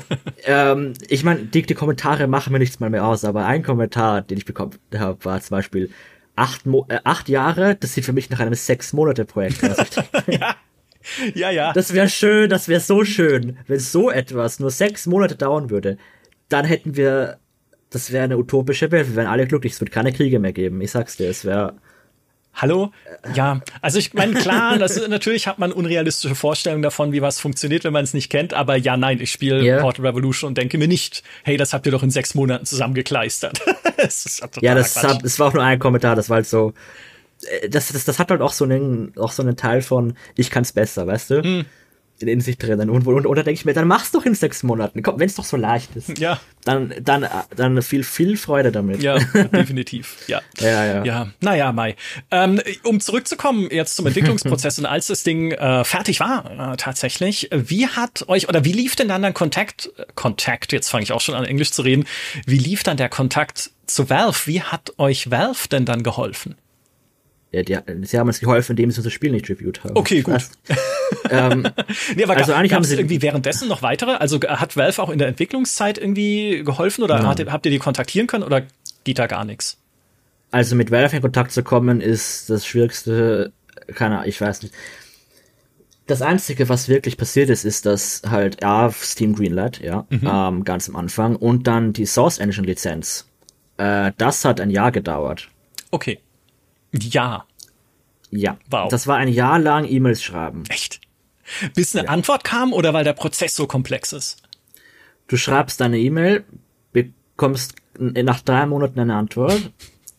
ähm, ich meine, die, die Kommentare machen mir nichts mal mehr aus, aber ein Kommentar, den ich bekommen habe, war zum Beispiel acht, Mo- äh, acht Jahre, das sieht für mich nach einem Sechs-Monate-Projekt aus. Ja. Ja, ja. Das wäre schön, das wäre so schön, wenn so etwas nur sechs Monate dauern würde. Dann hätten wir, das wäre eine utopische Welt, wir wären alle glücklich, es würde keine Kriege mehr geben. Ich sag's dir, es wäre... Hallo? Ja, also ich meine, klar, das ist, natürlich hat man unrealistische Vorstellungen davon, wie was funktioniert, wenn man es nicht kennt, aber ja, nein, ich spiele yeah. Portal Revolution und denke mir nicht, hey, das habt ihr doch in sechs Monaten zusammengekleistert. Das ist ja, das, hat, das war auch nur ein Kommentar, das war halt so... Das, das, das hat halt auch so einen, auch so einen Teil von, ich kann's besser, weißt du? Hm. In, in sich drinnen. Und, und, und da denke ich mir, dann mach's doch in sechs Monaten. Komm, wenn's doch so leicht ist. Ja. Dann, dann, dann viel, viel Freude damit. Ja, definitiv. Ja. Ja, ja. Ja, naja, Mai. Ähm, um zurückzukommen jetzt zum Entwicklungsprozess und als das Ding äh, fertig war, äh, tatsächlich, wie hat euch, oder wie lief denn dann der Kontakt, Kontakt, jetzt fange ich auch schon an Englisch zu reden, wie lief dann der Kontakt zu Valve? Wie hat euch Valve denn dann geholfen? Ja, die, sie haben uns geholfen, indem sie unser Spiel nicht reviewed haben. Okay, gut. ähm, nee, aber also gab, eigentlich haben sie irgendwie währenddessen noch weitere? Also hat Valve auch in der Entwicklungszeit irgendwie geholfen oder ja. hat, habt ihr die kontaktieren können oder geht da gar nichts? also mit Valve in Kontakt zu kommen, ist das Schwierigste, keine Ahnung, ich weiß nicht. Das Einzige, was wirklich passiert ist, ist, dass halt ja, Steam Greenlight, ja, mhm. ähm, ganz am Anfang, und dann die Source Engine Lizenz. Äh, das hat ein Jahr gedauert. Okay. Ja. Ja. Wow. Das war ein Jahr lang E-Mails schreiben. Echt? Bis eine ja. Antwort kam oder weil der Prozess so komplex ist? Du schreibst deine E-Mail, bekommst nach drei Monaten eine Antwort.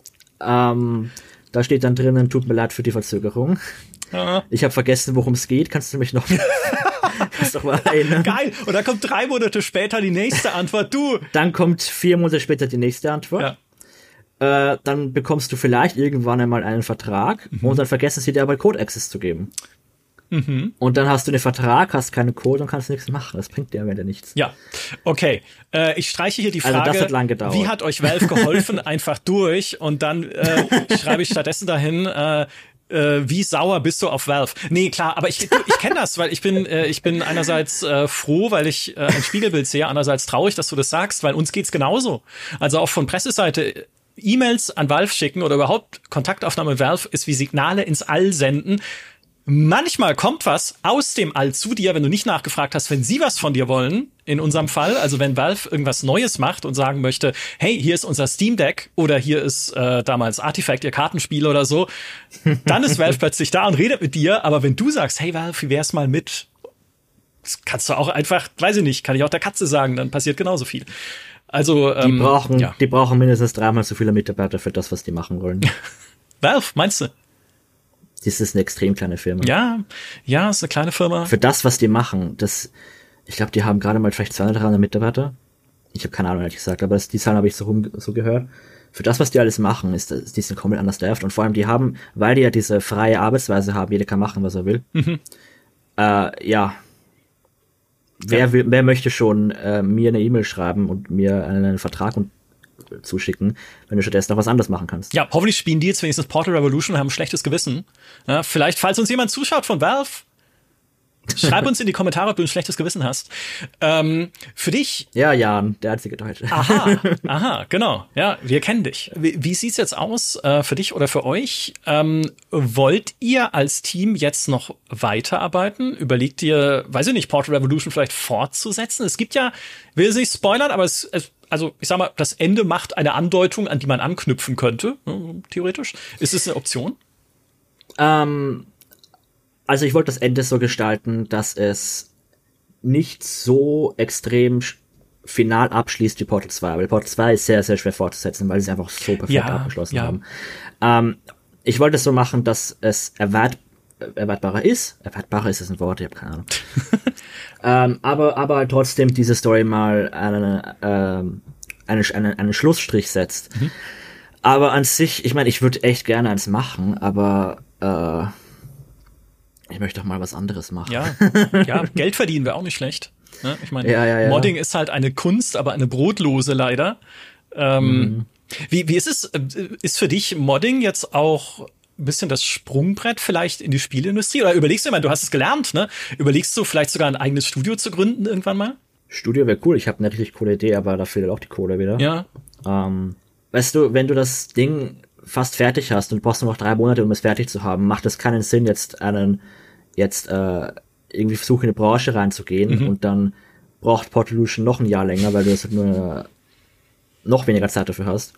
ähm, da steht dann drinnen, tut mir leid für die Verzögerung. Ja. Ich habe vergessen, worum es geht. Kannst du mich noch, kannst doch mal erinnern? Geil. Und dann kommt drei Monate später die nächste Antwort. Du. Dann kommt vier Monate später die nächste Antwort. Ja. Äh, dann bekommst du vielleicht irgendwann einmal einen Vertrag mhm. und dann vergessen sie dir aber Code Access zu geben. Mhm. Und dann hast du den Vertrag, hast keine Code und kannst nichts machen. Das bringt dir am Ende nichts. Ja, okay. Äh, ich streiche hier die Frage, also das hat lang gedauert. Wie hat euch Valve geholfen? Einfach durch und dann äh, schreibe ich stattdessen dahin, äh, äh, wie sauer bist du auf Valve? Nee, klar, aber ich, ich kenne das, weil ich bin äh, ich bin einerseits äh, froh, weil ich äh, ein Spiegelbild sehe, andererseits traurig, dass du das sagst, weil uns geht's genauso. Also auch von Presseseite E-Mails an Valve schicken oder überhaupt Kontaktaufnahme mit Valve ist wie Signale ins All senden. Manchmal kommt was aus dem All zu dir, wenn du nicht nachgefragt hast, wenn sie was von dir wollen, in unserem Fall, also wenn Valve irgendwas Neues macht und sagen möchte, hey, hier ist unser Steam Deck oder hier ist äh, damals Artifact, ihr Kartenspiel oder so, dann ist Valve plötzlich da und redet mit dir, aber wenn du sagst, hey Valve, wie wär's mal mit, das kannst du auch einfach, weiß ich nicht, kann ich auch der Katze sagen, dann passiert genauso viel. Also ähm, die brauchen, ja. die brauchen mindestens dreimal so viele Mitarbeiter für das, was die machen wollen. Valve, meinst du? Das ist eine extrem kleine Firma. Ja, ja, ist eine kleine Firma. Für das, was die machen, das, ich glaube, die haben gerade mal vielleicht zweihundert, dreihundert Mitarbeiter. Ich habe keine Ahnung, ehrlich gesagt, aber das, die Zahlen habe ich so, rum, so gehört. Für das, was die alles machen, ist, ist die sind komplett anders staffed. Und vor allem, die haben, weil die ja diese freie Arbeitsweise haben, jeder kann machen, was er will. Mhm. Äh, ja. Wer, ja. Will, wer möchte schon äh, mir eine E-Mail schreiben und mir einen Vertrag und zuschicken, wenn du stattdessen noch was anderes machen kannst. Ja, hoffentlich spielen die jetzt wenigstens Portal Revolution und haben ein schlechtes Gewissen. Ja, vielleicht, falls uns jemand zuschaut von Valve, schreib uns in die Kommentare, ob du ein schlechtes Gewissen hast. Ähm, für dich... Ja, Jan, der einzige Deutsche. Aha, aha, genau. Ja, wir kennen dich. Wie, wie sieht's jetzt aus äh, für dich oder für euch? Ähm, wollt ihr als Team jetzt noch weiterarbeiten? Überlegt ihr, weiß ich nicht, Portal Revolution vielleicht fortzusetzen? Es gibt ja, will es nicht spoilern, aber es, es also ich sag mal, das Ende macht eine Andeutung, an die man anknüpfen könnte, theoretisch. Ist es eine Option? Ähm, also ich wollte das Ende so gestalten, dass es nicht so extrem final abschließt wie Portal zwei. Weil Portal zwei ist sehr, sehr schwer fortzusetzen, weil sie es einfach so perfekt ja, abgeschlossen ja. haben. Ähm, ich wollte es so machen, dass es erwart erwartbarer ist. Erwartbarer ist es ein Wort, ich habe keine Ahnung. ähm, aber aber halt trotzdem diese Story mal eine, ähm, eine, eine, einen Schlussstrich setzt. Mhm. Aber an sich, ich meine, ich würde echt gerne eins machen, aber äh, ich möchte doch mal was anderes machen. Ja, ja, Geld verdienen wäre auch nicht schlecht. Ne? Ich meine, ja, ja, ja. Modding ist halt eine Kunst, aber eine brotlose leider. Ähm, mhm. wie, wie ist es, ist für dich Modding jetzt auch ein bisschen das Sprungbrett vielleicht in die Spieleindustrie? Oder überlegst du, ich meine, du hast es gelernt, ne? Überlegst du vielleicht sogar ein eigenes Studio zu gründen irgendwann mal? Studio wäre cool, ich habe eine richtig coole Idee, aber da fehlt auch die Kohle wieder. Ja. Ähm, weißt du, wenn du das Ding fast fertig hast und brauchst nur noch drei Monate, um es fertig zu haben, macht es keinen Sinn, jetzt einen, jetzt äh, irgendwie versuchen, in die Branche reinzugehen mhm. und dann braucht Portal Revolution noch ein Jahr länger, weil du jetzt nur äh, noch weniger Zeit dafür hast.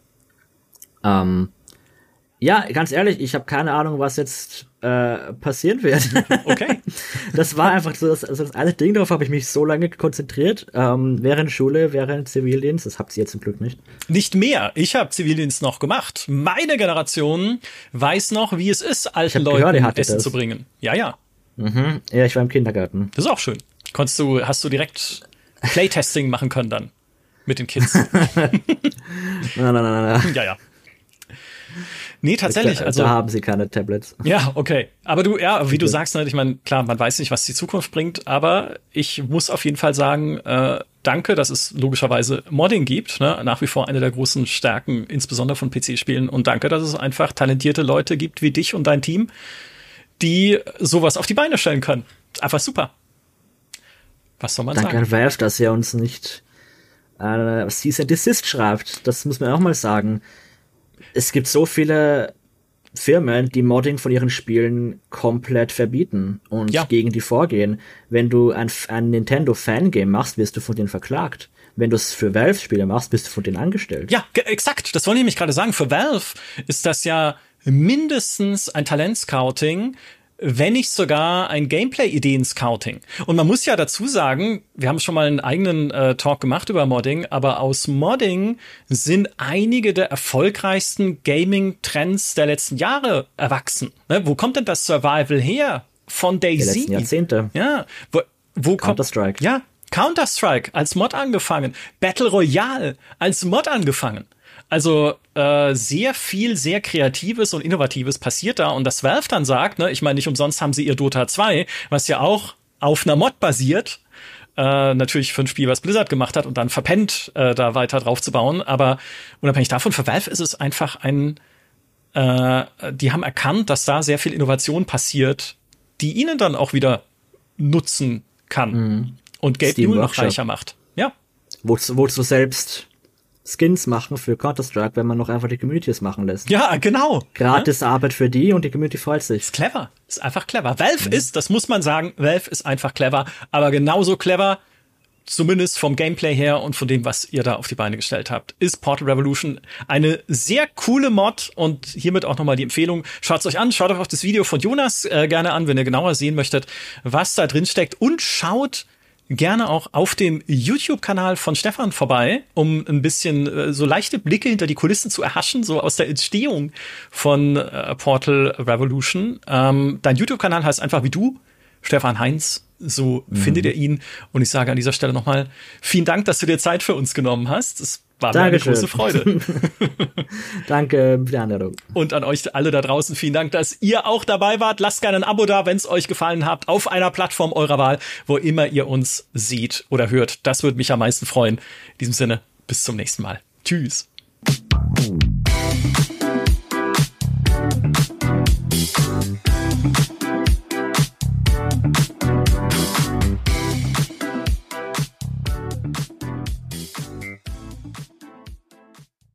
Ähm, Ja, ganz ehrlich, ich habe keine Ahnung, was jetzt äh, passieren wird. Okay. Das war einfach so das, also das eine Ding, darauf habe ich mich so lange konzentriert. Ähm, während Schule, während Zivildienst, das habt ihr jetzt zum Glück nicht. Nicht mehr. Ich habe Zivildienst noch gemacht. Meine Generation weiß noch, wie es ist, alten Leuten gehört, Essen das. zu bringen. Ja, ja. Mhm. Ja, ich war im Kindergarten. Das ist auch schön. Konntest du, hast du direkt Playtesting machen können dann mit den Kids. nein, nein, nein, nein. Ja, ja. Nee, tatsächlich. Da, also da haben sie keine Tablets. Ja, okay. Aber du, ja, wie du sagst, ich meine, klar, man weiß nicht, was die Zukunft bringt, aber ich muss auf jeden Fall sagen, äh, danke, dass es logischerweise Modding gibt, ne? Nach wie vor eine der großen Stärken, insbesondere von P C-Spielen. Und danke, dass es einfach talentierte Leute gibt wie dich und dein Team, die sowas auf die Beine stellen können. Einfach super. Was soll man danke sagen? Danke an Valve, dass er uns nicht äh, Cease and Desist schreibt. Das muss man auch mal sagen. es gibt so viele Firmen, die Modding von ihren Spielen komplett verbieten und ja. gegen die vorgehen. Wenn du ein, ein Nintendo-Fangame machst, wirst du von denen verklagt. Wenn du es für Valve-Spiele machst, bist du von denen angestellt. Ja, ge- exakt. Das wollte ich nämlich gerade sagen. Für Valve ist das ja mindestens ein Talentscouting, wenn nicht sogar ein Gameplay-Ideen-Scouting. Und man muss ja dazu sagen, wir haben schon mal einen eigenen äh, Talk gemacht über Modding, aber aus Modding sind einige der erfolgreichsten Gaming-Trends der letzten Jahre erwachsen. Ne? Wo kommt denn das Survival her? Von DayZ? Der letzten Jahrzehnte. Ja. Wo, wo Counter-Strike. Kommt, ja, Counter-Strike als Mod angefangen. Battle Royale als Mod angefangen. Also äh, sehr viel, sehr Kreatives und Innovatives passiert da. Und dass Valve dann sagt, ne, ich meine, nicht umsonst haben sie ihr Dota zwei, was ja auch auf einer Mod basiert, äh, natürlich für ein Spiel, was Blizzard gemacht hat und dann verpennt, äh, da weiter drauf zu bauen. Aber unabhängig davon, für Valve ist es einfach ein, äh, die haben erkannt, dass da sehr viel Innovation passiert, die ihnen dann auch wieder nutzen kann mhm. und Geld nur noch reicher macht. Ja. Wolltest du selbst Skins machen für Counter-Strike, wenn man noch einfach die Communities machen lässt. Ja, genau. Gratis ja? Arbeit für die und die Community freut sich. Ist clever. Ist einfach clever. Valve ja. ist, das muss man sagen, Valve ist einfach clever, aber genauso clever, zumindest vom Gameplay her und von dem, was ihr da auf die Beine gestellt habt, ist Portal Revolution eine sehr coole Mod und hiermit auch nochmal die Empfehlung. Schaut's euch an, schaut euch auch das Video von Jonas äh, gerne an, wenn ihr genauer sehen möchtet, was da drin steckt, und schaut gerne auch auf dem YouTube-Kanal von Stefan vorbei, um ein bisschen äh, so leichte Blicke hinter die Kulissen zu erhaschen, so aus der Entstehung von äh, Portal Revolution. Ähm, dein YouTube-Kanal heißt einfach wie du, Stefan Heinz, so mhm. findet ihr ihn. Und ich sage an dieser Stelle nochmal vielen Dank, dass du dir Zeit für uns genommen hast. Es war mir eine große Freude. Danke für die Einladung. Und an euch alle da draußen vielen Dank, dass ihr auch dabei wart. Lasst gerne ein Abo da, wenn es euch gefallen hat, auf einer Plattform eurer Wahl, wo immer ihr uns seht oder hört. Das würde mich am meisten freuen. In diesem Sinne, bis zum nächsten Mal. Tschüss.